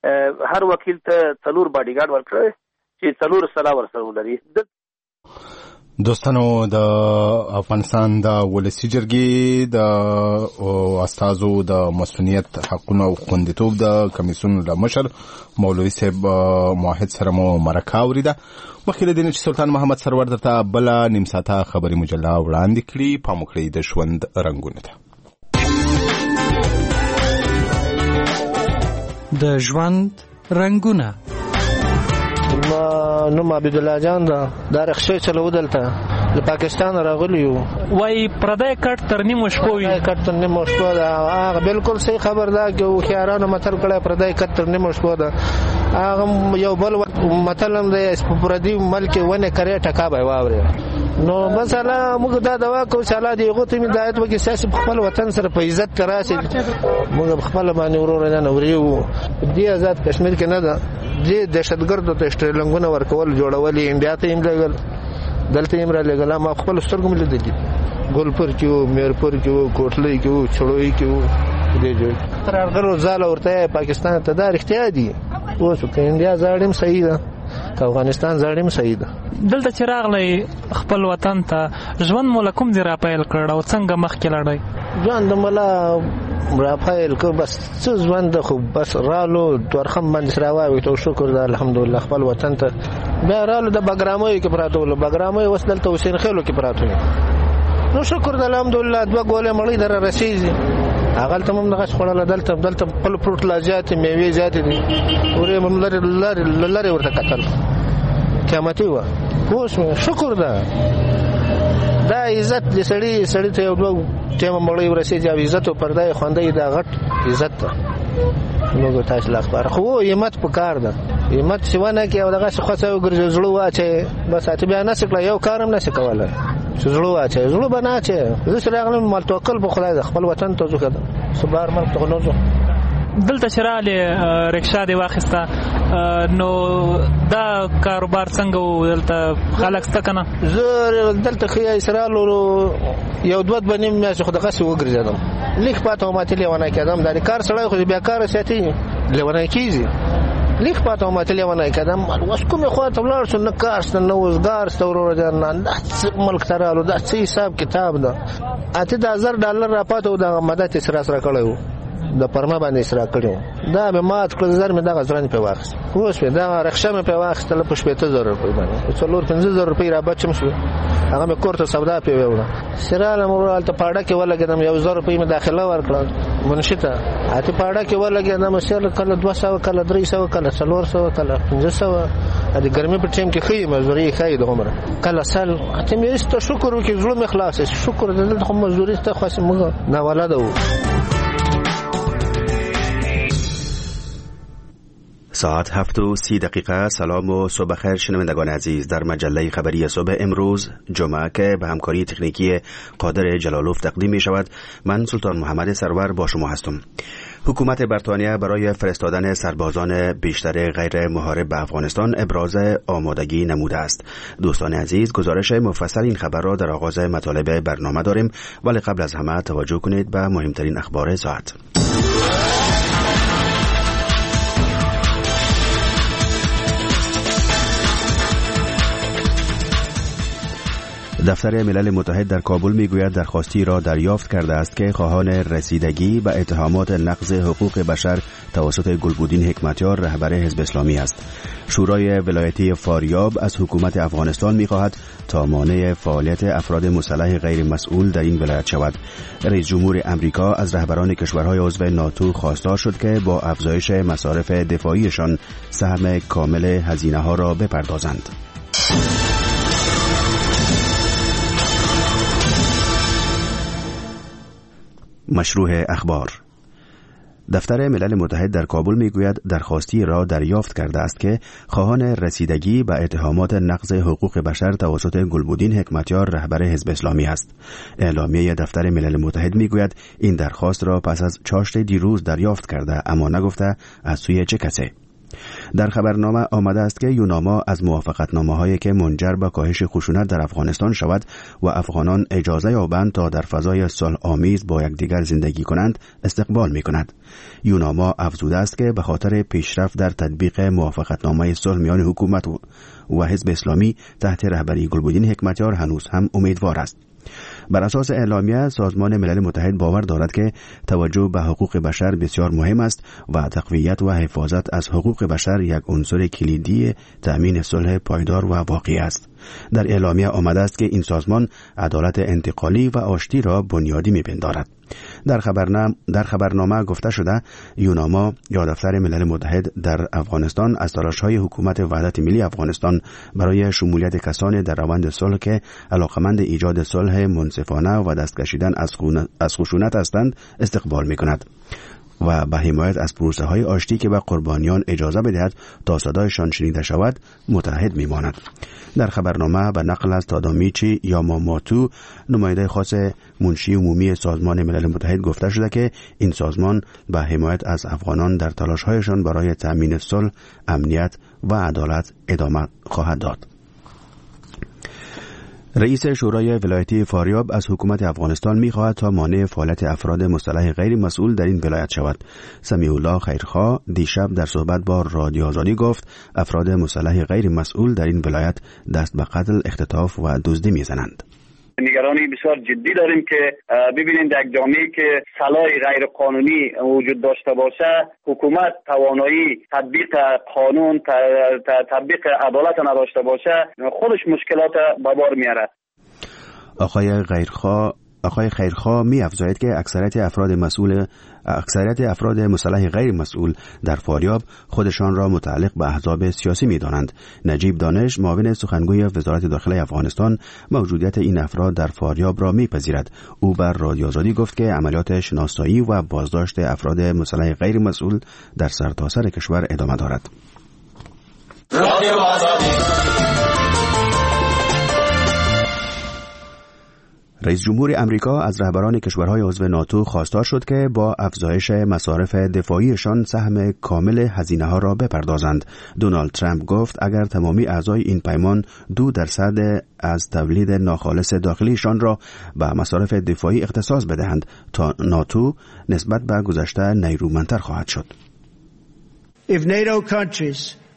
هر وکیل ته څلور باډیګارډ ورکړي چې څلور سلا ورسره ولري. دوستانو، د افغانستان د ولسی جرګې د استازو د مسؤلیت حقونو او خوندیتوب د کمیسیون د مشر مولوي صاحب موحد سره مو مرکه اوریده. مخکې له دې چې سلطان محمد سرور درته بله نیم ساعته خبري مجله وړاندې کړي، پام وکړئ د ژوند رنګونه ته. د ژوند رنګونه. ما نوم عبد الله جان دا د رخصه چلو دلته له پاکستان راغلی یو. وای پردای کټ تر نیمو شپو وي، کټ تر نیمو شپو دا هغه بالکل صحیح خبر ده چې خيارانو متل کړه پردای کټ تر نیمو شپو ده. هغه یو بل متل هم دی په پردي ملک ونه کرے ټکا به واوري. نو مثلا موږ دا دوا کو چې الله دې غوته می دایت وکي سیاسي خپل وطن سره په عزت تراسي، موږ خپل باندې ورور نه نوريو. دې آزاد کشمیر کې نه ده، دې دهشتګردو ته شټرلنګونه ورکول جوړولې انډیا ته هم لګل، دلته هم را لګل. ما خپل سترګو مل دي ګلپور کې میرپور کې کوټلې کې چړوي کې دې جوړ تر هغه زاله ورته پاکستان ته دا اختیار دي. اوس کې انډیا زاړم صحیح ده، که افغانستان زاړم صحیح ده. دلته چې راغلی خپل وطن ته ژوند مولا کوم ځای را پیل کړ او څنګه مخکې لاړی؟ ژوند مولا را پیل کړ بس څه ژوند خو بس رالو تورخم باندې راوي ته شکر ده الحمدلله خپل وطن ته. بیا رالو د بګراموي کې پراته ول، بګراموي وس دلته حسین خیلو کې پراته، نو شکر ده الحمدلله دوه ګولې مړی در رسیږي. هغه ته موږ دغه خپل دلته دلته خپل پروت لا جات میوه جات دي ورې موږ لري لري لري ورته قتل قیامتي و. اوس شکر ده دا عزت دې سړی سړی ته یو دوه ټیم مړی ورسېږي او عزت او پردای خوندې دا غټ عزت ته موږ تاسو لا خبر خو همت په کار ده، همت شونه کې او دغه څه څه ګرځي زړه واچي بس اته بیا نه سکله یو کارم نه سکواله زړه واچي زړه بناچي زه سره غلم مال توکل په خدای خپل وطن ته ځو کړه صبر مر ته نو ځو. دلته شراله رکشا دی واخسته، نو دا کاروبار څنګه و دلته خلک ست کنه؟ زه دلته خیا اسرائیل یو دوه بنیم مې خو دغه څه وګرځیدم، لیک پاتو ماته لیونه کېدم دا کار سره خو بیا کار ساتي لیونه کیږي، لیک پاتو ماته لیونه کېدم اوس کومه خو ته ولر شو نه کار ست نه وزګار ست ورور جان د ملک ترالو د حساب کتاب ده اته د هزار ډالر را پاتو د مدد سره سره کړو د پرما باندې اسرا کړو دا به مات کړ زر مې دغه ځرن په واخیست اوس په دا رخصه مې په واخیستل په شپږ زره روپۍ باندې څلور پنځه زره روپۍ را بچم شو هغه مې کوړه سودا په وړه سراله مورال ته پاړه کې ولګم یو زره روپۍ مې داخله ورکړه منشته اته پاړه کې ولګم سره کله دوه سوه کله درې سوه کله څلور سوه کله پنځه سوه د ګرمي په ټیم کې خې مزدوري خې د عمر کله سل ته مې است شکر وکړ زړه مې خلاص شکر دې خو مزدوري ته خاصه موږ نه ولادو. ساعت هفت و سی دقیقه. سلام و صبح خیر شنوندگان عزیز. در مجله خبری صبح امروز جمعه که به همکاری تکنیکی قادر جلالوف تقدیم می شود، من سلطان محمد سرور با شما هستم. حکومت بریتانیا برای فرستادن سربازان بیشتر غیر محارب به افغانستان ابراز آمادگی نموده است. دوستان عزیز، گزارش مفصل این خبر را در آغاز مطالب برنامه داریم، ولی قبل از همه توجه کنید به مهمترین اخبار ساعت. دفتر ملل متحد در کابل میگوید درخواستی را دریافت کرده است که خواهان رسیدگی به اتهامات نقض حقوق بشر توسط گلبودین حکمتیار رهبر حزب اسلامی است. شورای ولایتی فاریاب از حکومت افغانستان میخواهد تا مانع فعالیت افراد مسلح غیر مسئول در این ولایت شود. رئیس جمهور امریکا از رهبران کشورهای عضو ناتو خواستار شد که با افزایش مصارف دفاعیشان سهم کامل هزینه‌ها را بپردازند. مشروع اخبار. دفتر ملل متحد در کابل میگوید درخواستی را دریافت کرده است که خواهان رسیدگی به اتهامات نقض حقوق بشر توسط گلبودین حکمتیار رهبر حزب اسلامی است. اعلامیه دفتر ملل متحد میگوید این درخواست را پس از چاشت دیروز دریافت کرده، اما نگفته از سوی چه کسی. در خبرنامه آمده است که یوناما از موافقتنامه‌هایی که منجر به کاهش خشونت در افغانستان شود و افغانان اجازه یابند تا در فضای صلح آمیز با یکدیگر زندگی کنند استقبال می‌کند. یوناما افزوده است که به خاطر پیشرفت در تطبیق موافقتنامه صلح میان حکومت و حزب اسلامی تحت رهبری گلبودین حکمتیار هنوز هم امیدوار است. بر اساس اعلامیه، سازمان ملل متحد باور دارد که توجه به حقوق بشر بسیار مهم است و تقویت و حفاظت از حقوق بشر یک عنصر کلیدی تأمین صلح پایدار و واقعی است. در اعلامیه آمده است که این سازمان عدالت انتقالی و آشتی را بنیادی می‌پندارد. در خبرنامه در خبرنامه گفته شده یوناما یا دفتر ملل متحد در افغانستان از تلاش‌های حکومت وحدت ملی افغانستان برای شمولیت کسان در روند صلح که علاقمند ایجاد صلح منصفانه و دست کشیدن از خشونت هستند استقبال می‌کند و به حمایت از پروسه های آشتی که به قربانیان اجازه بدهد تا صدایشان شنیده شود متحد میماند. در خبرنامه به نقل از تادامیچی یاماماتو، نماینده خاص منشی عمومی سازمان ملل متحد، گفته شده که این سازمان به حمایت از افغانان در تلاش‌هایشان برای تأمین صلح، امنیت و عدالت ادامه خواهد داد. رئیس شورای ولایتی فاریاب از حکومت افغانستان می‌خواهد تا مانع فعالیت افراد مسلح غیر مسئول در این ولایت شود. سمیع الله خیرخواه دیشب در صحبت با رادیو آزادی گفت افراد مسلح غیر مسئول در این ولایت دست به قتل، اختطاف و دزدی می‌زنند. نگرانی بسیار جدی داریم که ببینید در جامعه‌ای که سلاح غیر قانونی وجود داشته باشه، حکومت توانایی تطبیق قانون، تطبیق عدالت نداشته باشه، خودش مشکلات به بار میاره. آقای غیرخواه آقای خیرخواه می افزاید که اکثریت افراد مسئول اکثریت افراد مسلح غیر مسئول در فاریاب خودشان را متعلق به احزاب سیاسی می دانند. نجیب دانش، معاون سخنگوی وزارت داخله افغانستان، موجودیت این افراد در فاریاب را می پذیرد. او بر رادیو آزادی گفت که عملیات شناسایی و بازداشت افراد مسلح غیر مسئول در سرتاسر کشور ادامه دارد. رادیو آزادی. رئیس جمهور امریکا از رهبران کشورهای عضو ناتو خواستار شد که با افزایش مصارف دفاعیشان سهم کامل هزینه‌ها را بپردازند. دونالد ترامپ گفت اگر تمامی اعضای این پیمان دو درصد از تولید ناخالص داخلیشان را به مصارف دفاعی اختصاص بدهند تا ناتو نسبت به گذشته نیرومندتر خواهد شد. If NATO countries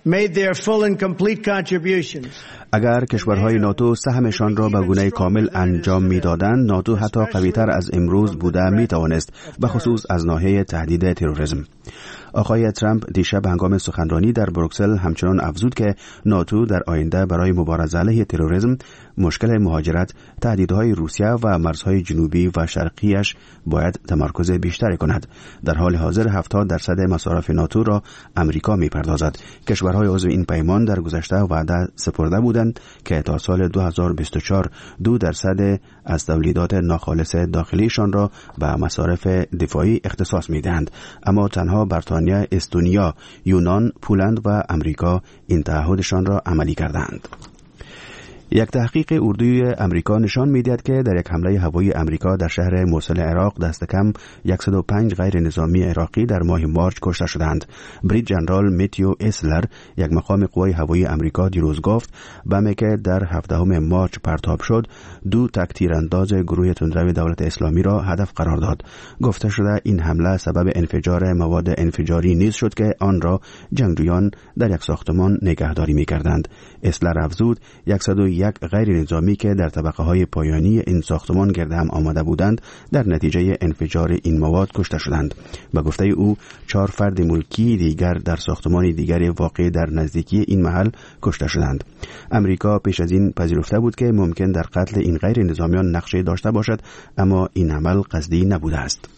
made their full and complete contributions. اگر کشورهای ناتو سهمشان را به گونه کامل انجام میدادند، ناتو حتی قوی‌تر از امروز بوده میتوانست، به خصوص از ناحیه تهدید تروریسم. آقای ترامپ دیشب هنگام سخنرانی در بروکسل همچنان افزود که ناتو در آینده برای مبارزه علیه تروریسم، مشکل مهاجرت، تهدیدهای روسیه و مرزهای جنوبی و شرقیش باید تمرکز بیشتری کند. در حال حاضر هفتاد درصد مصارف ناتو را امریکا میپردازد. کشورهای عضو این پیمان در گذشته وعده سپرده بودند که تا سال دو هزار و بیست و چهار دو درصد از تولیدات ناخالص داخلیشان را به مصارف دفاعی اختصاص میدهند، اما تنها بریتانیا، استونیا، یونان، پولند و امریکا این تعهدشان را عملی کردند. یک تحقیق اردوی امریکا نشان می‌دهد که در یک حمله هوایی امریکا در شهر موصل عراق دست کم صد و پنج غیر نظامی عراقی در ماه مارچ کشته شدند. بریت جنرال میتیو اسلر، یک مقام قوای هوایی امریکا، دیروز گفت بمی که در هفدهم مارچ پرتاب شد دو تک تیرانداز گروه تندرو دولت اسلامی را هدف قرار داد. گفته شده این حمله سبب انفجار مواد انفجاری نیز شد که آن را جنگجویان در یک ساختمان نگهداری می‌کردند. اسلر افزود صد و یک غیر نظامی که در طبقه های پایانی این ساختمان گرد هم آمده بودند در نتیجه انفجار این مواد کشته شدند. به گفته او چهار فرد ملکی دیگر در ساختمان دیگری واقع در نزدیکی این محل کشته شدند. امریکا پیش از این پذیرفته بود که ممکن در قتل این غیر نظامیان نقشه داشته باشد، اما این عمل قصدی نبوده است.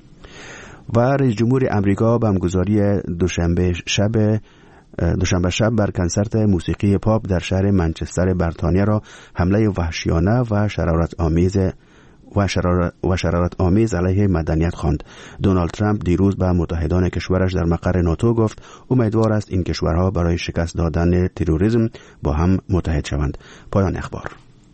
و رئیس جمهور امریکا برگزاری دوشنبه شب دوشنبه شب بر کنسرت موسیقی پاپ در شهر منچستر بریتانیا را حمله وحشیانه و شرارت آمیز و شرارت, و شرارت آمیز علیه مدنیت خواند. دونالد ترامپ دیروز به متحدان کشورش در مقر ناتو گفت امیدوار است این کشورها برای شکست دادن تروریسم با هم متحد شوند. پایان اخبار.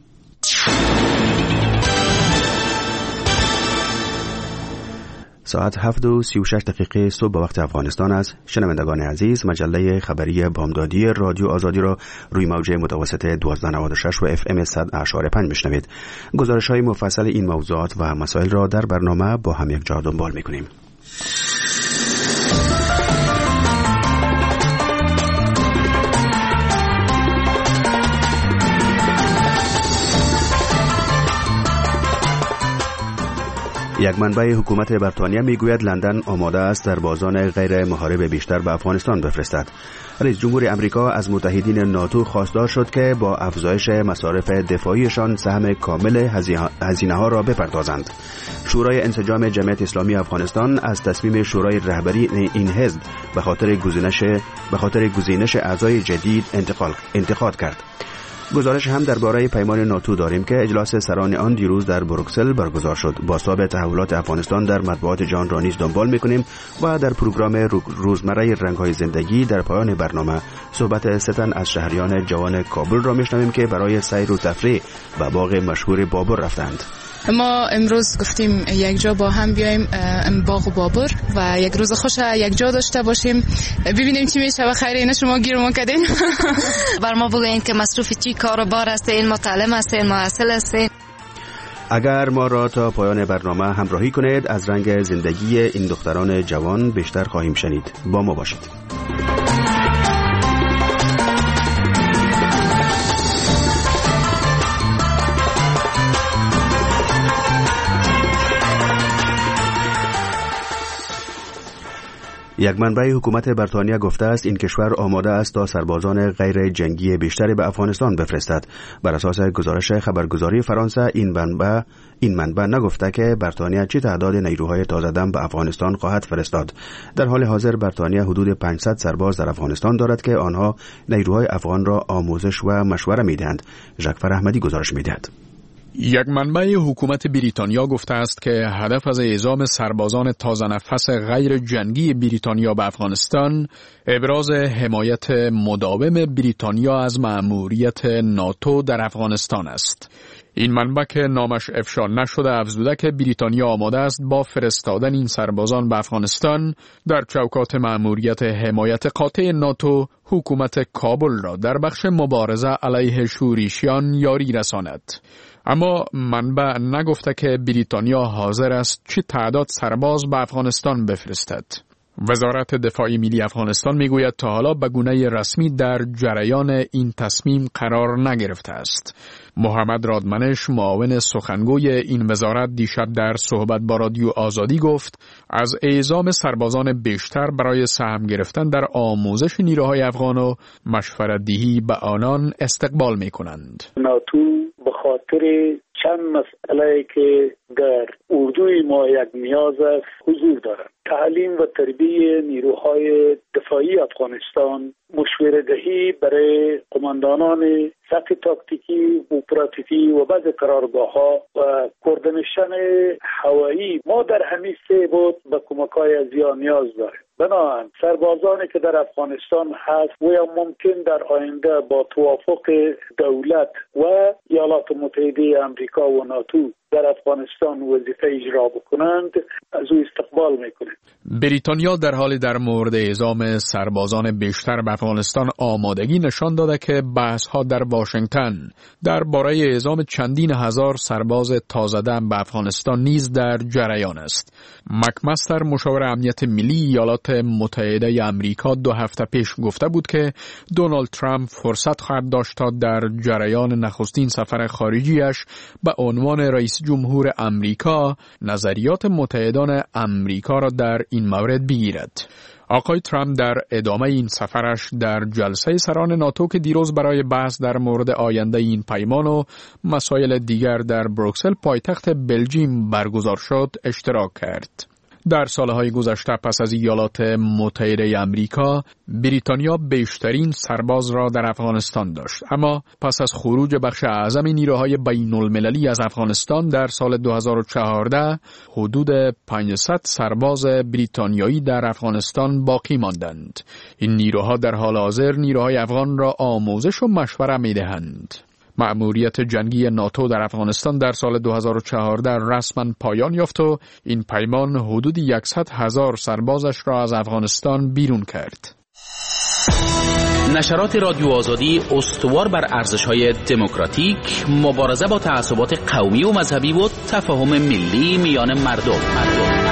ساعت هفت و سی و شش دقیقه صبح به وقت افغانستان است. شنوندگان عزیز، مجله خبری بامدادی رادیو آزادی را روی موج متوسط دوازده نود و شش و اف ام صد اشاره پنج میشنوید. گزارش های مفصل این موضوعات و مسائل را در برنامه با هم یک جا دنبال میکنیم. یک منبع حکومت بریتانیا میگوید لندن آماده است سربازان غیر محارب بیشتر به افغانستان بفرستد. رئیس جمهور امریکا از متحدین ناتو خواستار شد که با افزایش مصارف دفاعیشان سهم کامل هزینه ها را بپردازند. شورای انسجام جمعیت اسلامی افغانستان از تصمیم شورای رهبری این حزب به خاطر گزینش به خاطر گزینش اعضای جدید انتقال انتقاد کرد. گزارش هم درباره پیمان ناتو داریم که اجلاس سران آن دیروز در بروکسل برگزار شد. بازتاب تحولات افغانستان در مطبوعات جهان را نیز دنبال می‌کنیم و در پروگرام روزمره رنگ‌های زندگی در پایان برنامه صحبت ستن از شهریان جوان کابل را می‌شنویم که برای سیر و تفریح به باغ مشهور بابر رفتند. ما امروز گفتیم یک جا با هم بیایم باغ بابر و یک روز خوش یک جا داشته باشیم، ببینیم چی میشه و خیر. اینا شما گیر ما کردین. بر ما بگوین که مصروف چی کاروبار هستین، متعلم هستین، محصل هستین. اگر ما را تا پایان برنامه همراهی کنید از رنگ زندگی این دختران جوان بیشتر خواهیم شنید. با ما باشید. یک منبع حکومت بریتانیا گفته است این کشور آماده است تا سربازان غیر جنگی بیشتری به افغانستان بفرستد. بر اساس گزارش خبرگزاری فرانسه این منبع این منبع نگفته که بریتانیا چه تعداد نیروهای تازه‌دم به افغانستان خواهد فرستاد. در حال حاضر بریتانیا حدود پانصد سرباز در افغانستان دارد که آنها نیروهای افغان را آموزش و مشوره می‌دهند. ژاکفر احمدی گزارش می‌دهد. یک منبع حکومت بریتانیا گفته است که هدف از اعزام سربازان تازه نفس غیر جنگی بریتانیا به افغانستان ابراز حمایت مداوم بریتانیا از مأموریت ناتو در افغانستان است. این منبع که نامش افشا نشده افزوده که بریتانیا آماده است با فرستادن این سربازان به افغانستان در چوکات مأموریت حمایت قاطع ناتو حکومت کابل را در بخش مبارزه علیه شورشیان یاری رساند. اما منبع نگفته که بریتانیا حاضر است چه تعداد سرباز به افغانستان بفرستد. وزارت دفاع ملی افغانستان میگوید تا حالا به گونه رسمی در جریان این تصمیم قرار نگرفته است. محمد رادمنش معاون سخنگوی این وزارت دیشب در صحبت با رادیو آزادی گفت از اعزام سربازان بیشتر برای سهم گرفتن در آموزش نیروهای افغان و مشورت‌دهی به آنان استقبال می‌کنند. ناتو به خاطر چند مسئله که در اردوی ما یک نیاز است حضور دارد. تعلیم و تربیت نیروهای دفاعی افغانستان، مشوره‌دهی برای قماندانان سطح تاکتیکی، اپراتیوی و بعض قرارگاه‌ها و کوردینیشن هوایی ما در همین سه بود به کمک‌های ازیا نیاز داریم. بنابراین سربازانی که در افغانستان هست و یا ممکن در آینده با توافق دولت و ایالات متحده آمریکا و ناتو در افغانستان وظیفه اجرا بکنند از او استقبال میکنیم. بریتانیا در حال در مورد اعزام سربازان بیشتر به افغانستان آمادگی نشان داده که بحث‌ها در واشنگتن درباره اعزام چندین هزار سرباز تازه‌دم به افغانستان نیز در جریان است. مکمستر مشاور امنیت ملی ایالات متحده آمریکا دو هفته پیش گفته بود که دونالد ترامپ فرصت خواهد داشت تا در جریان نخستین سفر خارجیش به عنوان رئیس جمهور امریکا نظریات متحدان امریکا را در این مورد بگیرد. آقای ترامپ در ادامه این سفرش در جلسه سران ناتو که دیروز برای بحث در مورد آینده این پیمان و مسائل دیگر در بروکسل پایتخت بلژیم برگزار شد اشتراک کرد. در سالهای گذشته پس از ایالات متحده آمریکا، بریتانیا بیشترین سرباز را در افغانستان داشت. اما پس از خروج بخش اعظم نیروهای بین المللی از افغانستان در سال دو هزار و چهارده، حدود پانصد سرباز بریتانیایی در افغانستان باقی ماندند. این نیروها در حال حاضر نیروهای افغان را آموزش و مشوره می‌دهند. مأموریت جنگی ناتو در افغانستان در سال دو هزار و چهارده رسما پایان یافت و این پیمان حدود صد هزار سربازش را از افغانستان بیرون کرد. نشرات رادیو آزادی استوار بر ارزش‌های دموکراتیک، مبارزه با تعصبات قومی و مذهبی و تفاهم ملی میان مردم. مردم.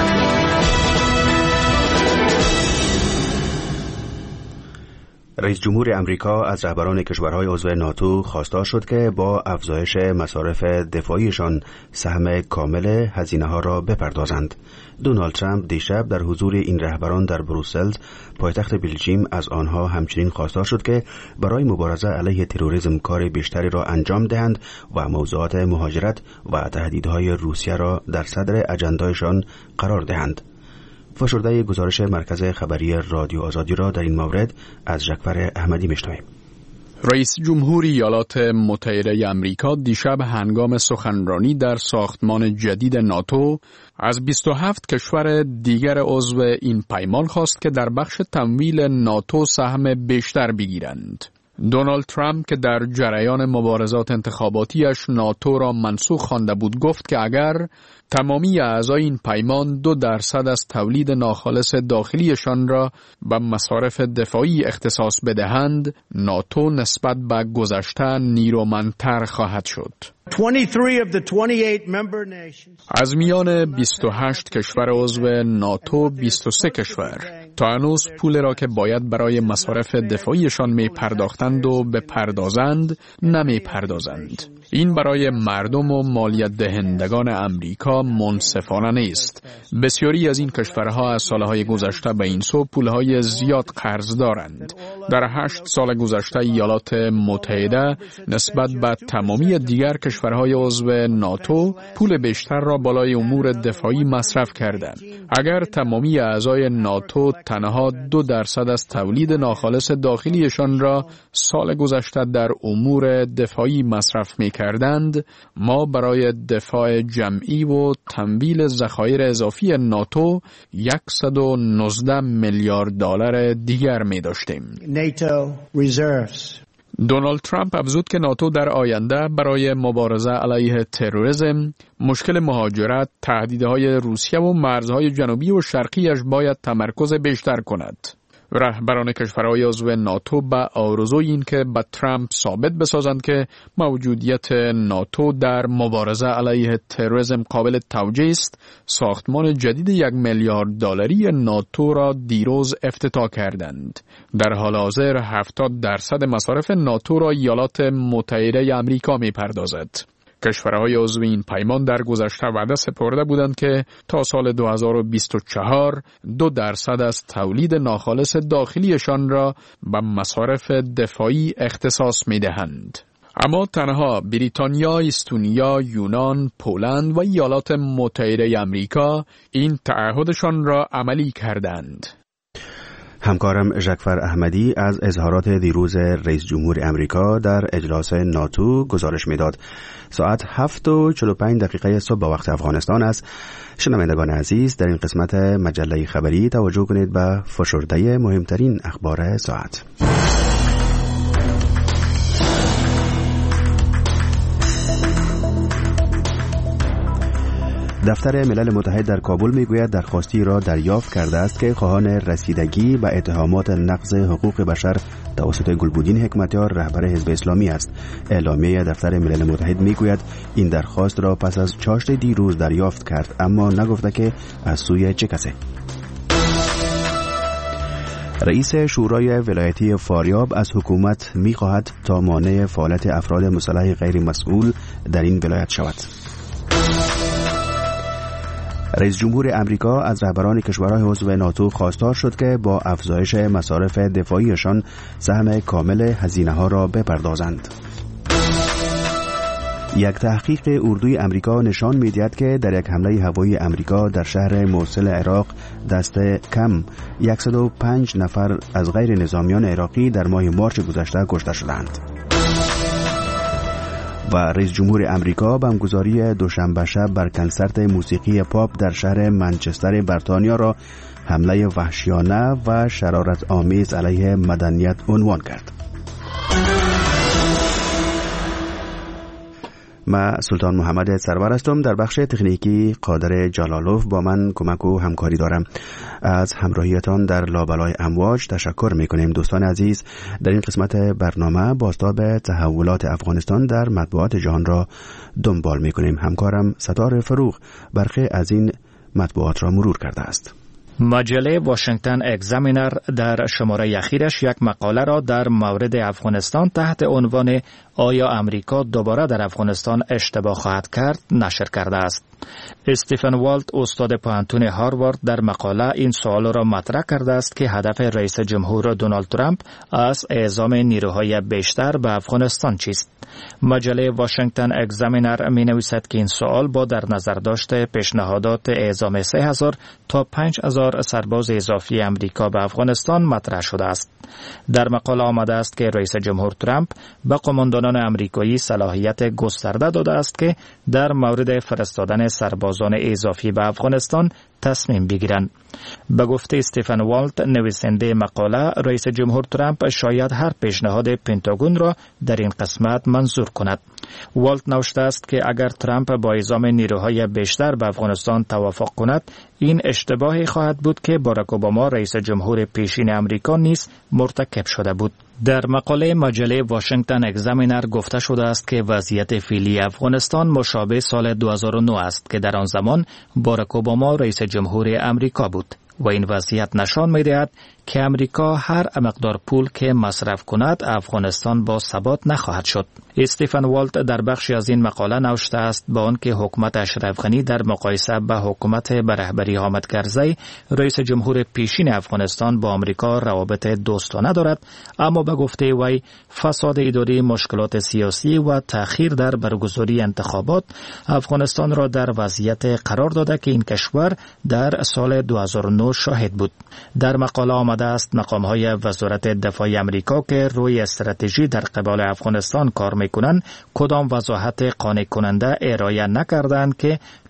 رئیس جمهور امریکا از رهبران کشورهای عضو ناتو خواستار شد که با افزایش مصارف دفاعیشان سهم کامل هزینه‌ها را بپردازند. دونالد ترامپ دیشب در حضور این رهبران در بروسل، پایتخت بلژیم، از آنها همچنین خواستار شد که برای مبارزه علیه تروریسم کار بیشتری را انجام دهند و موضوعات مهاجرت و تهدیدهای روسیه را در صدر اجندایشان قرار دهند. فشرده گزارش مرکز خبری رادیو آزادی را در این مورد از ژکفر احمدی میشنویم. رئیس جمهور ایالات متحده آمریکا دیشب هنگام سخنرانی در ساختمان جدید ناتو از بیست و هفت کشور دیگر عضو این پیمان خواست که در بخش تمویل ناتو سهم بیشتر بگیرند. دونالد ترامپ که در جریان مبارزات انتخاباتیش ناتو را منسوخ خوانده بود گفت که اگر تمامی اعضای این پیمان دو درصد از تولید ناخالص داخلیشان را به مصارف دفاعی اختصاص بدهند، ناتو نسبت به گذشته نیرومندتر خواهد شد. از میان بیست و هشت کشور عضو ناتو، بیست و سه کشور تا هنوز پول را که باید برای مصارف دفاعیشان می پرداختند و بپردازند نمی پردازند. این برای مردم و مالیات دهندگان امریکا منصفانه نیست. بسیاری از این کشورها از سالهای گذشته به این سو پولهای زیاد قرض دارند. در هشت سال گذشته ایالات متحده نسبت به تمامی دیگر کشورهای عضو ناتو پول بیشتر را بالای امور دفاعی مصرف کردند. اگر تمامی اعضای ناتو تنها دو درصد از تولید ناخالص داخلیشان را سال گذشته در امور دفاعی مصرف می‌کردند، ما برای دفاع جمعی و تمویل ذخایر اضافی ناتو صد و نوزده میلیارد دلار دیگر می‌داشتیم. دونالد ترامپ افزود که ناتو در آینده برای مبارزه علیه تروریسم، مشکل مهاجرت، تهدیدهای روسیه و مرزهای جنوبی و شرقیش باید تمرکز بیشتر کند. رهبران کشورهای عضو ناتو به آرزوی این که به ترامپ ثابت بسازند که موجودیت ناتو در مبارزه علیه تروریسم قابل توجیه است، ساختمان جدید یک میلیارد دلاری ناتو را دیروز افتتاح کردند. در حال حاضر هفتاد درصد مصارف ناتو را ایالات متحده آمریکا می‌پردازد. کشورهای عضو این پیمان در گذشته وعده سپرده بودند که تا سال دو هزار و بیست و چهار دو درصد از تولید ناخالص داخلیشان را به مصارف دفاعی اختصاص می‌دهند. اما تنها بریتانیا، استونیا، یونان، پولند و ایالات متحده آمریکا این تعهدشان را عملی کردند. همکارم ژکفر احمدی از اظهارات دیروز رئیس جمهور امریکا در اجلاس ناتو گزارش میداد. ساعت هفت و چهل و پنج دقیقه صبح به وقت افغانستان است. شنوندگان عزیز، در این قسمت مجله خبری توجه کنید به فشرده مهمترین اخبار ساعت. دفتر ملل متحد در کابل میگوید درخواستی را دریافت کرده است که خواهان رسیدگی به اتهامات نقض حقوق بشر توسط گلبودین حکمتیار رهبر حزب اسلامی است. اعلامیه دفتر ملل متحد میگوید این درخواست را پس از چاشت دیروز دریافت کرد، اما نگفته که از سوی چه کسی. رئیس شورای ولایتی فاریاب از حکومت میخواهد تا مانع فعالیت افراد مسلح غیر مسئول در این ولایت شود. رئیس جمهور امریکا از رهبران کشورهای عضو ناتو خواستار شد که با افزایش مصارف دفاعیشان سهم کامل هزینه‌ها را بپردازند. یک تحقیق اردوی امریکا نشان می‌دهد که در یک حمله هوایی امریکا در شهر موصل عراق دست کم صد و پنج نفر از غیر نظامیان عراقی در ماه مارچ گذشته کشته شدند. و رئیس جمهور امریکا بمبگذاری دوشنبه شب بر کنسرت موسیقی پاپ در شهر منچستر بریتانیا را حمله وحشیانه و شرارت آمیز علیه مدنیت عنوان کرد. من سلطان محمد سرور هستم. در بخش تکنیکی قادر جلالوف با من کمک و همکاری دارم. از همراهیتان در لابلای امواج تشکر میکنیم. دوستان عزیز، در این قسمت برنامه بازتاب تحولات افغانستان در مطبوعات جهان را دنبال میکنیم. همکارم ستار فروغ برخی از این مطبوعات را مرور کرده است. مجله واشنگتن اگزامینر در شماره اخیرش یک مقاله را در مورد افغانستان تحت عنوان آیا امریکا دوباره در افغانستان اشتباه خواهد کرد نشر کرده است. استیفن والت استاد پوهنتون هاروارد در مقاله این سوال را مطرح کرده است که هدف رئیس جمهور دونالد ترامپ از اعزام نیروهای بیشتر به افغانستان چیست. مجله واشنگتن اگزامینر می نویسد که این سوال با در نظر داشت پیشنهادات اعزام سه هزار تا پنج هزار سرباز اضافی امریکا به افغانستان مطرح شده است. در مقاله آمده است که رئیس جمهور ترامپ به قماندانان امریکایی صلاحیت گسترده داده است که در مورد فرستادن سربازان اضافی به افغانستان تصمیم بگیرند. به گفته استیفن والت نویسنده مقاله، رئیس جمهور ترامپ شاید هر پیشنهاد پنتاگون را در این قسمت منظور کند. والت نوشته است که اگر ترامپ با اعزام نیروهای بیشتر به افغانستان توافق کند، این اشتباهی خواهد بود که باراک اوباما رئیس جمهور پیشین امریکا نیز مرتکب شده بود. در مقاله مجله واشنگتن اگزامینر گفته شده است که وضعیت فعلی افغانستان مشابه سال دو هزار و نه است که در آن زمان باراک اوباما رئیس جمهور امریکا بود و این وضعیت نشان می‌دهد که امریکا هر مقدار پول که مصرف کند افغانستان با ثبات نخواهد شد. استیفن والت در بخشی از این مقاله نوشته است با آنکه حکومت اشرف غنی در مقایسه با حکومت به رهبری حامد کرزی رئیس جمهور پیشین افغانستان با آمریکا روابط دوستانه دارد، اما به گفته وی فساد اداری، مشکلات سیاسی و تأخیر در برگزاری انتخابات افغانستان را در وضعیت قرار داده که این کشور در سال دو هزار و نه شاهد بود. در مقاله آمده است مقام‌های وزارت دفاع امریکا که روی استراتژی در قبال افغانستان کار می‌کنند کدام وضاحت قانع کننده ارائه نکردند که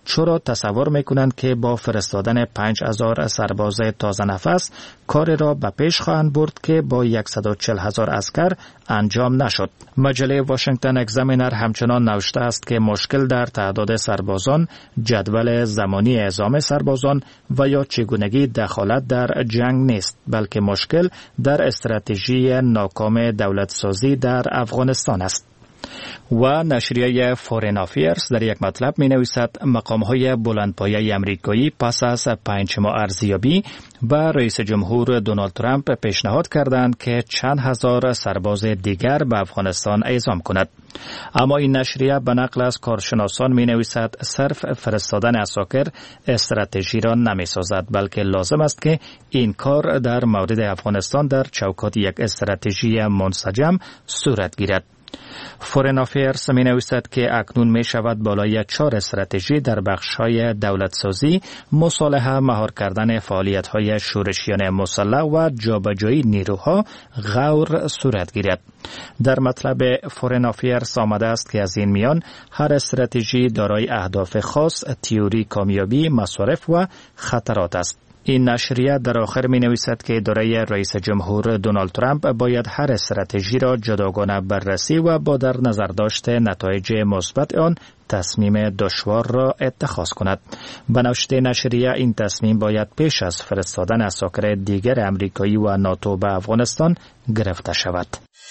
چرا تصور میکنند که با فرستادن پنج هزار سرباز تازه نفس کار را به پیش خواهند برد که با صد و چهل هزار عسکر انجام نشد. مجله واشنگتن اگزامینر همچنان نوشته است که مشکل در تعداد سربازان، جدول زمانی اعزام سربازان و یا چگونگی دخالت در جنگ نیست، بلکه مشکل در استراتژی ناکام دولتسازی در افغانستان است. و نشریه فورین افیرز در یک مطلب می نویسد مقام‌های بلندپایه امریکایی پس از پنج ماه ارزیابی و رئیس جمهور دونالد ترامپ پیشنهاد کردند که چند هزار سرباز دیگر به افغانستان اعزام کند. اما این نشریه به نقل از کارشناسان می نویسد صرف فرستادن عساکر استراتژی را نمی سازد، بلکه لازم است که این کار در مورد افغانستان در چوکات یک استراتژی منسجم صورت گیرد. فورین افیرز می نویسد که اکنون می شود بالای چهار استراتژی در بخش‌های دولتسازی، مصالحه، مهار کردن فعالیت‌های شورشیان مسلح و جابجایی نیروها غور صورت گیرد. در مطلب فورین افیرز آمده است که از این میان هر استراتژی دارای اهداف خاص، تئوری کامیابی، مصارف و خطرات است. این نشریه در آخر می نویسد که اداره رئیس جمهور دونالد ترامپ باید هر استراتژی را جداگانه بررسی و با در نظر داشته نتایج مثبت آن تصمیم دشوار را اتخاذ کند. به نوشته نشریه این تصمیم باید پیش از فرستادن عساکر دیگر امریکایی و ناتو به افغانستان گرفته شود.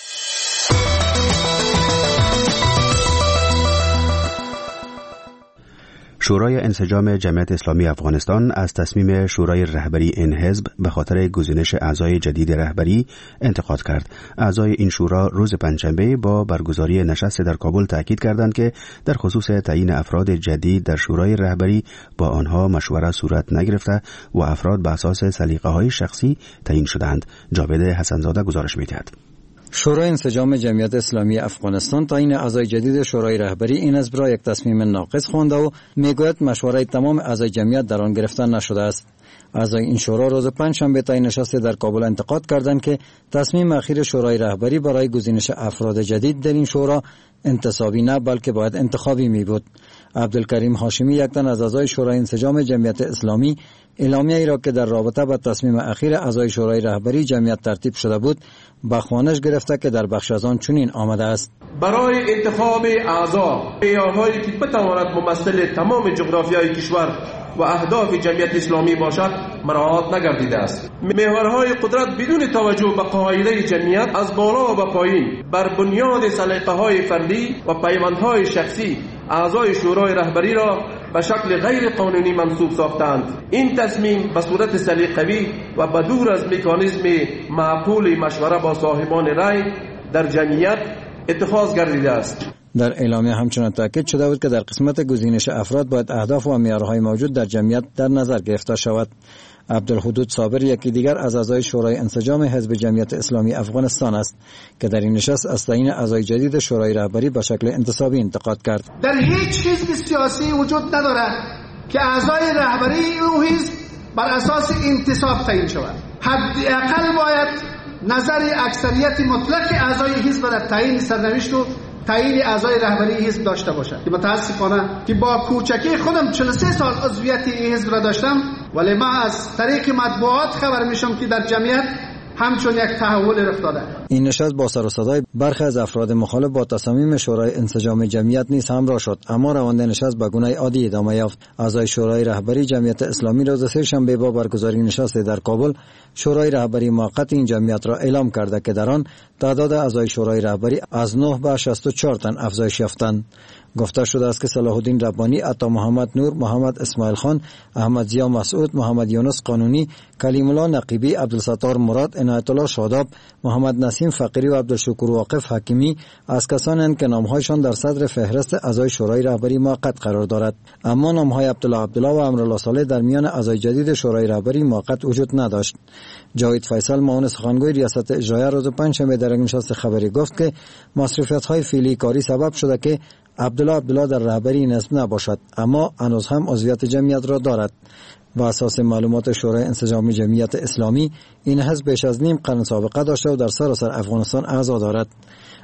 شورای انسجام جمعیت اسلامی افغانستان از تصمیم شورای رهبری این حزب به خاطر گزینش اعضای جدید رهبری انتقاد کرد. اعضای این شورا روز پنجشنبه با برگزاری نشست در کابل تاکید کردند که در خصوص تعیین افراد جدید در شورای رهبری با آنها مشوره صورت نگرفته و افراد به اساس سلیقه‌های شخصی تعیین شدند. جاوید حسنزاده گزارش می‌دهد. شورای انسجام جمعیت اسلامی افغانستان تعیین اعضای جدید شورای رهبری این حزب را یک تصمیم ناقص خوانده و میگوید مشورت تمام اعضای جمعیت در آن گرفته نشده است. اعضای این شورا روز پنجشنبه تعیین نشست در کابل انتقاد کردند که تصمیم اخیر شورای رهبری برای گزینش افراد جدید در این شورا انتصابی نه بلکه باید انتخابی می بود. عبدالکریم هاشمی، یک تن از اعضای شورای انسجام جمعیت اسلامی، اعلامیه ای را که در رابطه با تصمیم اخیر اعضای شورای رهبری جمعیت ترتیب شده بود به خوانش گرفته که در بخش از آن چنین آمده است: برای انتخاب اعضا معیارهایی که بتواند ممثل تمام جغرافیای کشور و اهداف جمعیت اسلامی باشد مراعات نگردیده است. محورهای قدرت بدون توجه به قاعده جمعیت از بالا و پایین بر بنیاد سلیقه‌های فردی و پیوندهای شخصی اعضای شورای رهبری را به شکل غیر قانونی منصوب ساختند. این تصمیم به صورت سلیقه‌ای و بدور از مکانیزم معقول مشوره با صاحبان رأی در جمعیت اتخاذ گردیده است. در اعلامیه همچنان تاکید شده بود که در قسمت گزینش افراد باید اهداف و معیارهای موجود در جمعیت در نظر گرفته شود. عبدالحدود صابر، یکی دیگر از اعضای شورای انسجام حزب جمعیت اسلامی افغانستان است که در این نشست از تعیین اعضای جدید شورای رهبری به شکل انتصابی انتقاد کرد. در هیچ حزب سیاسی وجود ندارد که اعضای رهبری او حزب بر اساس انتصاب تعیین شود. حداقل باید نظر اکثریت مطلق اعضای حزب در تعیین سرنوشت و تعیین اعضای رهبری حزب داشته باشد. که متاسفانه که با کوچکی خودم چهل و سه سال عضویت این حزب را داشتم، ولی ما از طریق مطبوعات خبر میشم که در جمعیت همچون یک تحول رخ داده. این نشست با سر و صدای برخی از افراد مخالف با تصامیم شورای انسجام جمعیت نیز همراه شد، اما روند نشست به گونه عادی ادامه یافت. اعضای شورای رهبری جمعیت اسلامی روز سه‌شنبه با برگزاری نشست در کابل شورای رهبری موقت این جمعیت را اعلام کرده که در آن تعداد اعضای شورای رهبری از نه به شصت و چهار تن افزایش یافتند. گفته شده است که صلاح الدین ربانی، عطا محمد نور، محمد اسماعیل خان، احمد ضیا مسعود، محمد یونس قانونی، کلیم الله نقیبی، عبدالستار مراد، عنایت الله شاداب، محمد نسیم فقیری و عبدالشکور واقف حکیمی از کسانند که نامهایشان در صدر فهرست اعضای شورای رهبری موقت قرار دارد. اما نامهای عبدالله عبدالله و امرالله صالح در میان اعضای جدید شورای رهبری موقت وجود نداشت. جاوید فیصل، معاون سخنگوی ریاست اجراییه، روز پنجشنبه در نشست خبری گفت که مصروفیت‌های فعلی کاری سبب شده که عبدالله عبدالله در رهبری این حزب نباشد، اما هنوز هم عضویت جمعیت را دارد. و اساس معلومات شورای انسجام جمعیت اسلامی این حزب بیش از نیم قرن سابقه داشته و در سراسر افغانستان اعضا دارد.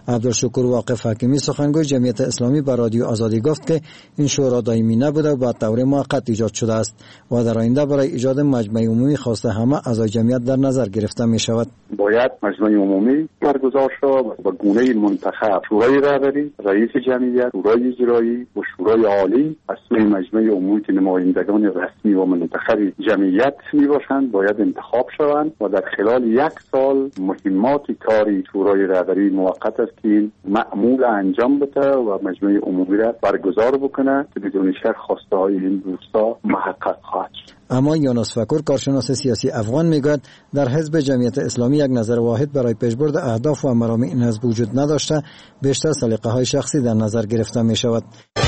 عبدالشکور واقف حکیمی سخنگوی جمعیت اسلامی به رادیو آزادی گفت که این شورا دائمی نبوده و به طور موقت ایجاد شده است و در آینده برای ایجاد مجمع عمومی خواسته همه اعضای جمعیت در نظر گرفته می شود. باید مجمع عمومی برگزار شود و گونه منتخب شورای رهبری، رئیس جمعیت، شورای اجرایی و شورای عالی از سوی مجمع عمومی که نمایندگان رسمی و منتخب جمعیت می باشند باید انتخاب شوند و در خلال یک سال مهمات کاری شورای رهبری موقت است که معمول انجام بده و مجمع عمومی را برگزار بکنه که بدون شک خواسته های این دوستا محقق خواهد شد. اما یونس فکور کارشناس سیاسی افغان میگوید در حزب جمعیت اسلامی یک نظر واحد برای پیشبرد اهداف و مرام این حزب وجود نداشته، بیشتر سلیقه های شخصی در نظر گرفته می شود.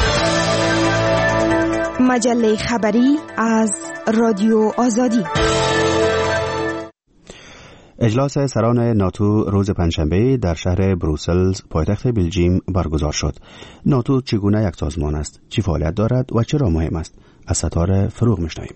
مجله خبری از رادیو آزادی. اجلاس سران ناتو روز پنجشنبه در شهر بروسلز پایتخت بلژیم برگزار شد. ناتو چگونه یک سازمان است؟ چی فعالیت دارد و چرا مهم است؟ از ستاره فروغ میشنویم.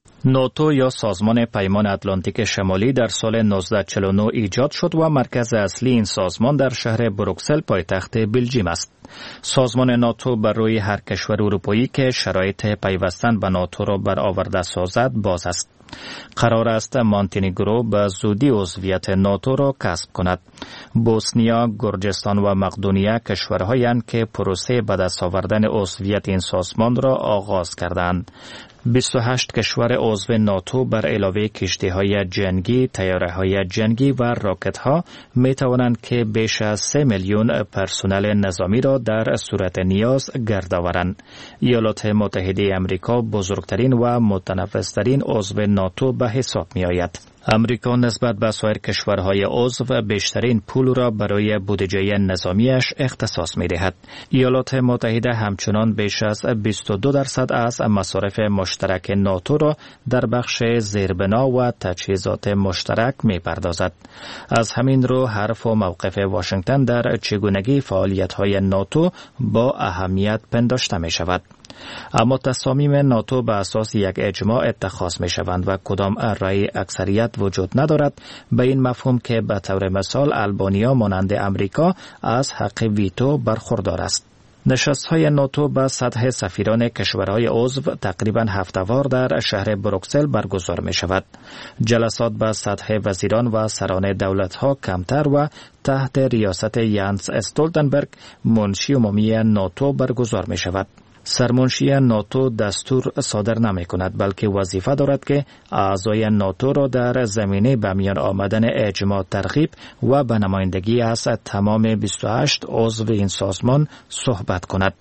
ناتو یا سازمان پیمان اتلانتیک شمالی در سال نوزده چهل و نه ایجاد شد و مرکز اصلی این سازمان در شهر بروکسل پایتخت بلژیم است. سازمان ناتو بر روی هر کشور اروپایی که شرایط پیوستن به ناتو را برآورده سازد باز است. قرار است مونتنگرو به زودی عضویت ناتو را کسب کند. بوسنیا، گرجستان و مقدونیه کشورهایند که پروسه به دست آوردن عضویت این سازمان را آغاز کردند. بیست و هشت کشور عضو ناتو بر علاوه کشتی‌های جنگی، طیاره‌های جنگی و راکت‌ها می‌توانند که بیش از سه میلیون پرسنل نظامی را در صورت نیاز گردآورند. ایالات متحده آمریکا بزرگترین و متنفذترین عضو ناتو به حساب می‌آید. امریکا نسبت به سایر کشورهای عضو بیشترین پول را برای بودجه نظامیش اختصاص می‌دهد. ایالات متحده همچنان بیش از بیست و دو درصد از مصارف مشترک ناتو را در بخش زیربنا و تجهیزات مشترک می‌پردازد. از همین رو حرف و موقف واشنگتن در چگونگی فعالیت‌های ناتو با اهمیت پنداشته می‌شود. اما تصامیم ناتو به اساس یک اجماع اتخاذ می شوند و کدام رأی اکثریت وجود ندارد، به این مفهوم که به طور مثال البانیا مانند امریکا از حق ویتو برخوردار است. نشست‌های ناتو به سطح سفیران کشورهای عضو تقریباً هفته‌وار در شهر بروکسل برگزار می شود. جلسات به سطح وزیران و سران دولت‌ها کمتر و تحت ریاست یانس استولتنبرگ منشی عمومی ناتو برگزار می شود. سرمنشی ناتو دستور صادر نمی کند، بلکه وظیفه دارد که اعضای ناتو را در زمینه به میان آمدن اجماع ترغیب و به نمایندگی از تمام بیست و هشت عضو این سازمان صحبت کند.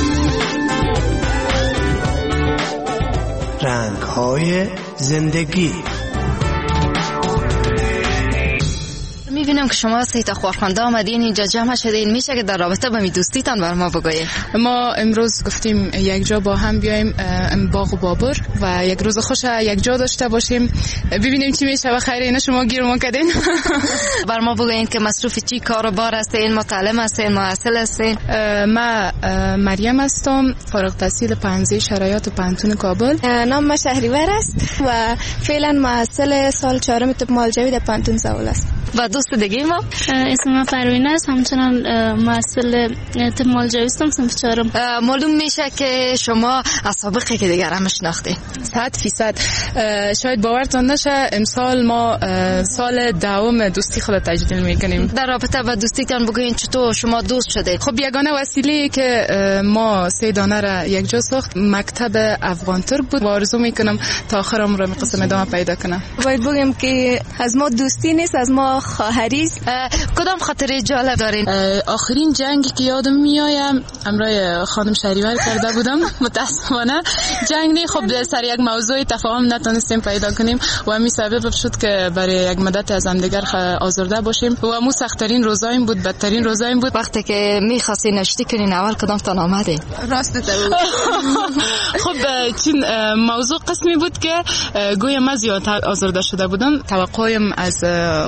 رنگ‌های زندگی. میبینم که شما سه تا خواهرخوانده آمدین اینجا جمع شدین، میشه که در رابطه با می دوستیتان بر ما بگویید؟ ما امروز گفتیم یک جا با هم بیایم باغ بابر و یک روز خوش یک جا داشته باشیم، ببینیم چی میشه و خیر اینا شما گیر ما کردین. بر ما بگویید که مصروف چی کار و بار هستین، متعلم هستین، محصل هستین؟ ما مریم هستم، فارغ التحصیل پانزده شرایط پانتون کابل. نام ما شهریور است و فعلا محصل سال چهارم طب معالجوی در پانتون زاول است. و دوست دیگه ما اسم ما فروین است، همچنان محصل طب معالجوی هستم صنف چهارم. معلوم میشه که شما از سابقه که دیگر هم شناختین. صد فیصد. شاید باورتان نشه امسال ما سال دوم دوستی خود تجدید میکنیم. در رابطه با دوستیتان بگوین چطور شما دوست شدید؟ خب یگانه وسیله که ما سه دانه را یک جا ساخت مکتب افغان ترک بود و آرزو میکنم تا آخر عمرم قسم ادامه پیدا کنم. باید بگم که از ما دوستی نیست، از ما خواهری است. کدام خاطره جالب دارین؟ آخرین جنگی که یادم میایم امرای خانم شهریور کرده بودم، متاسفانه جنگ نه، خب سر یک موضوع تفاهم نتونستیم پیدا کنیم و همین سبب شد که برای یک مدت از هم دیگر آزرده باشیم و مو سخت‌ترین روزایم بود، بدترین روزایم بود. وقتی که می‌خواستین نشتی کنین اول کدام تان آمده؟ راست بگو. خب چین موضوع قسمی بود که گویا من زیاد آزرده شده بودم. توقعیم از خانم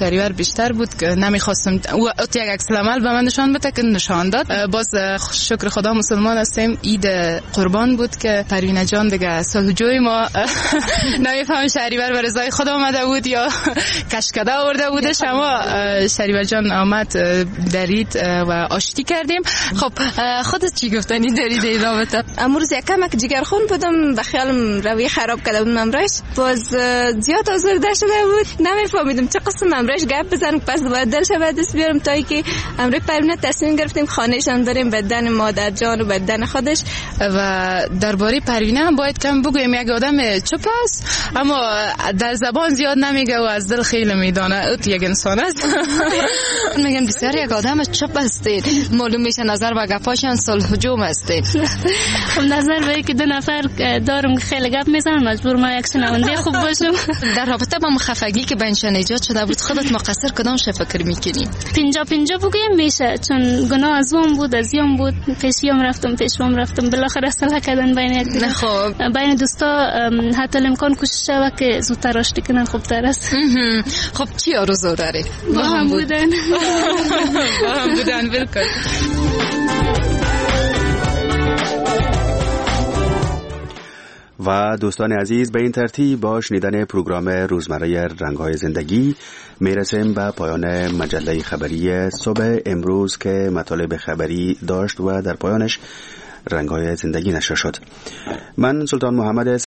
شهریور بیشتر بود که نمیخواستم و ات یک عکس العمل به من نشان بده که نشان داد. باز شکر خدا مسلمان هستیم. عید قربان بود که پروینه جان دیگه صلحجوی ما نمیفهم شهریور به رضای خدا آمده بود یا کشکده آورده بوده. شما شهریور جان آمد درید و آشتی کردیم. خب خودت چی گفتنی دارید این رابطه؟ امروز یک کمک جگرخون بودم، به خیالم روی خراب کرده بودم امروز، باز زیاد آزرده شده بود، نمیفهمیدم چه قسم امروز گپ بزنم. پس باید دل شو دست بیارم تا که امروز پروینه تصمیم گرفتیم خانه‌شان داریم بدن مادر جان و بدن خودش. و درباره پروینه هم باید کم بگویم، یک آدم چپ است اما در زبان زیاد نمیگه و از دل خیلی میدانه. اوت یک انسان است. میگم بسیار یک آدم چپ هستید، معلوم میشه نظر و گپاشان صلحجو هستید. خب نظر به که دو نفر دارم خیلی گپ میزنن، مجبور ما یک شنونده خوب باشم. در رابطه با مخفگی که بینشان ایجاد شده بود خودت مقصر کدام شو فکر میکنی؟ پنجا پنجا بگویم میشه، چون گناه از اون بود از یوم بود، پیشیام رفتم پیشوام رفتم، بالاخره صلح کردن بین یک دیگه. خب بین دوستا حتی امکان کوشش شوه که زودتر آشتی کنن خوبتر است. خب چی آرزو داری؟ با هم بودن. با هم بودن بالکل. و دوستان عزیز، به این ترتیب با شنیدن پروگرام روزمره رنگ‌های زندگی میرسیم به پایان مجله خبری صبح امروز که مطالب خبری داشت و در پایانش رنگ‌های زندگی نشر شد. من سلطان محمد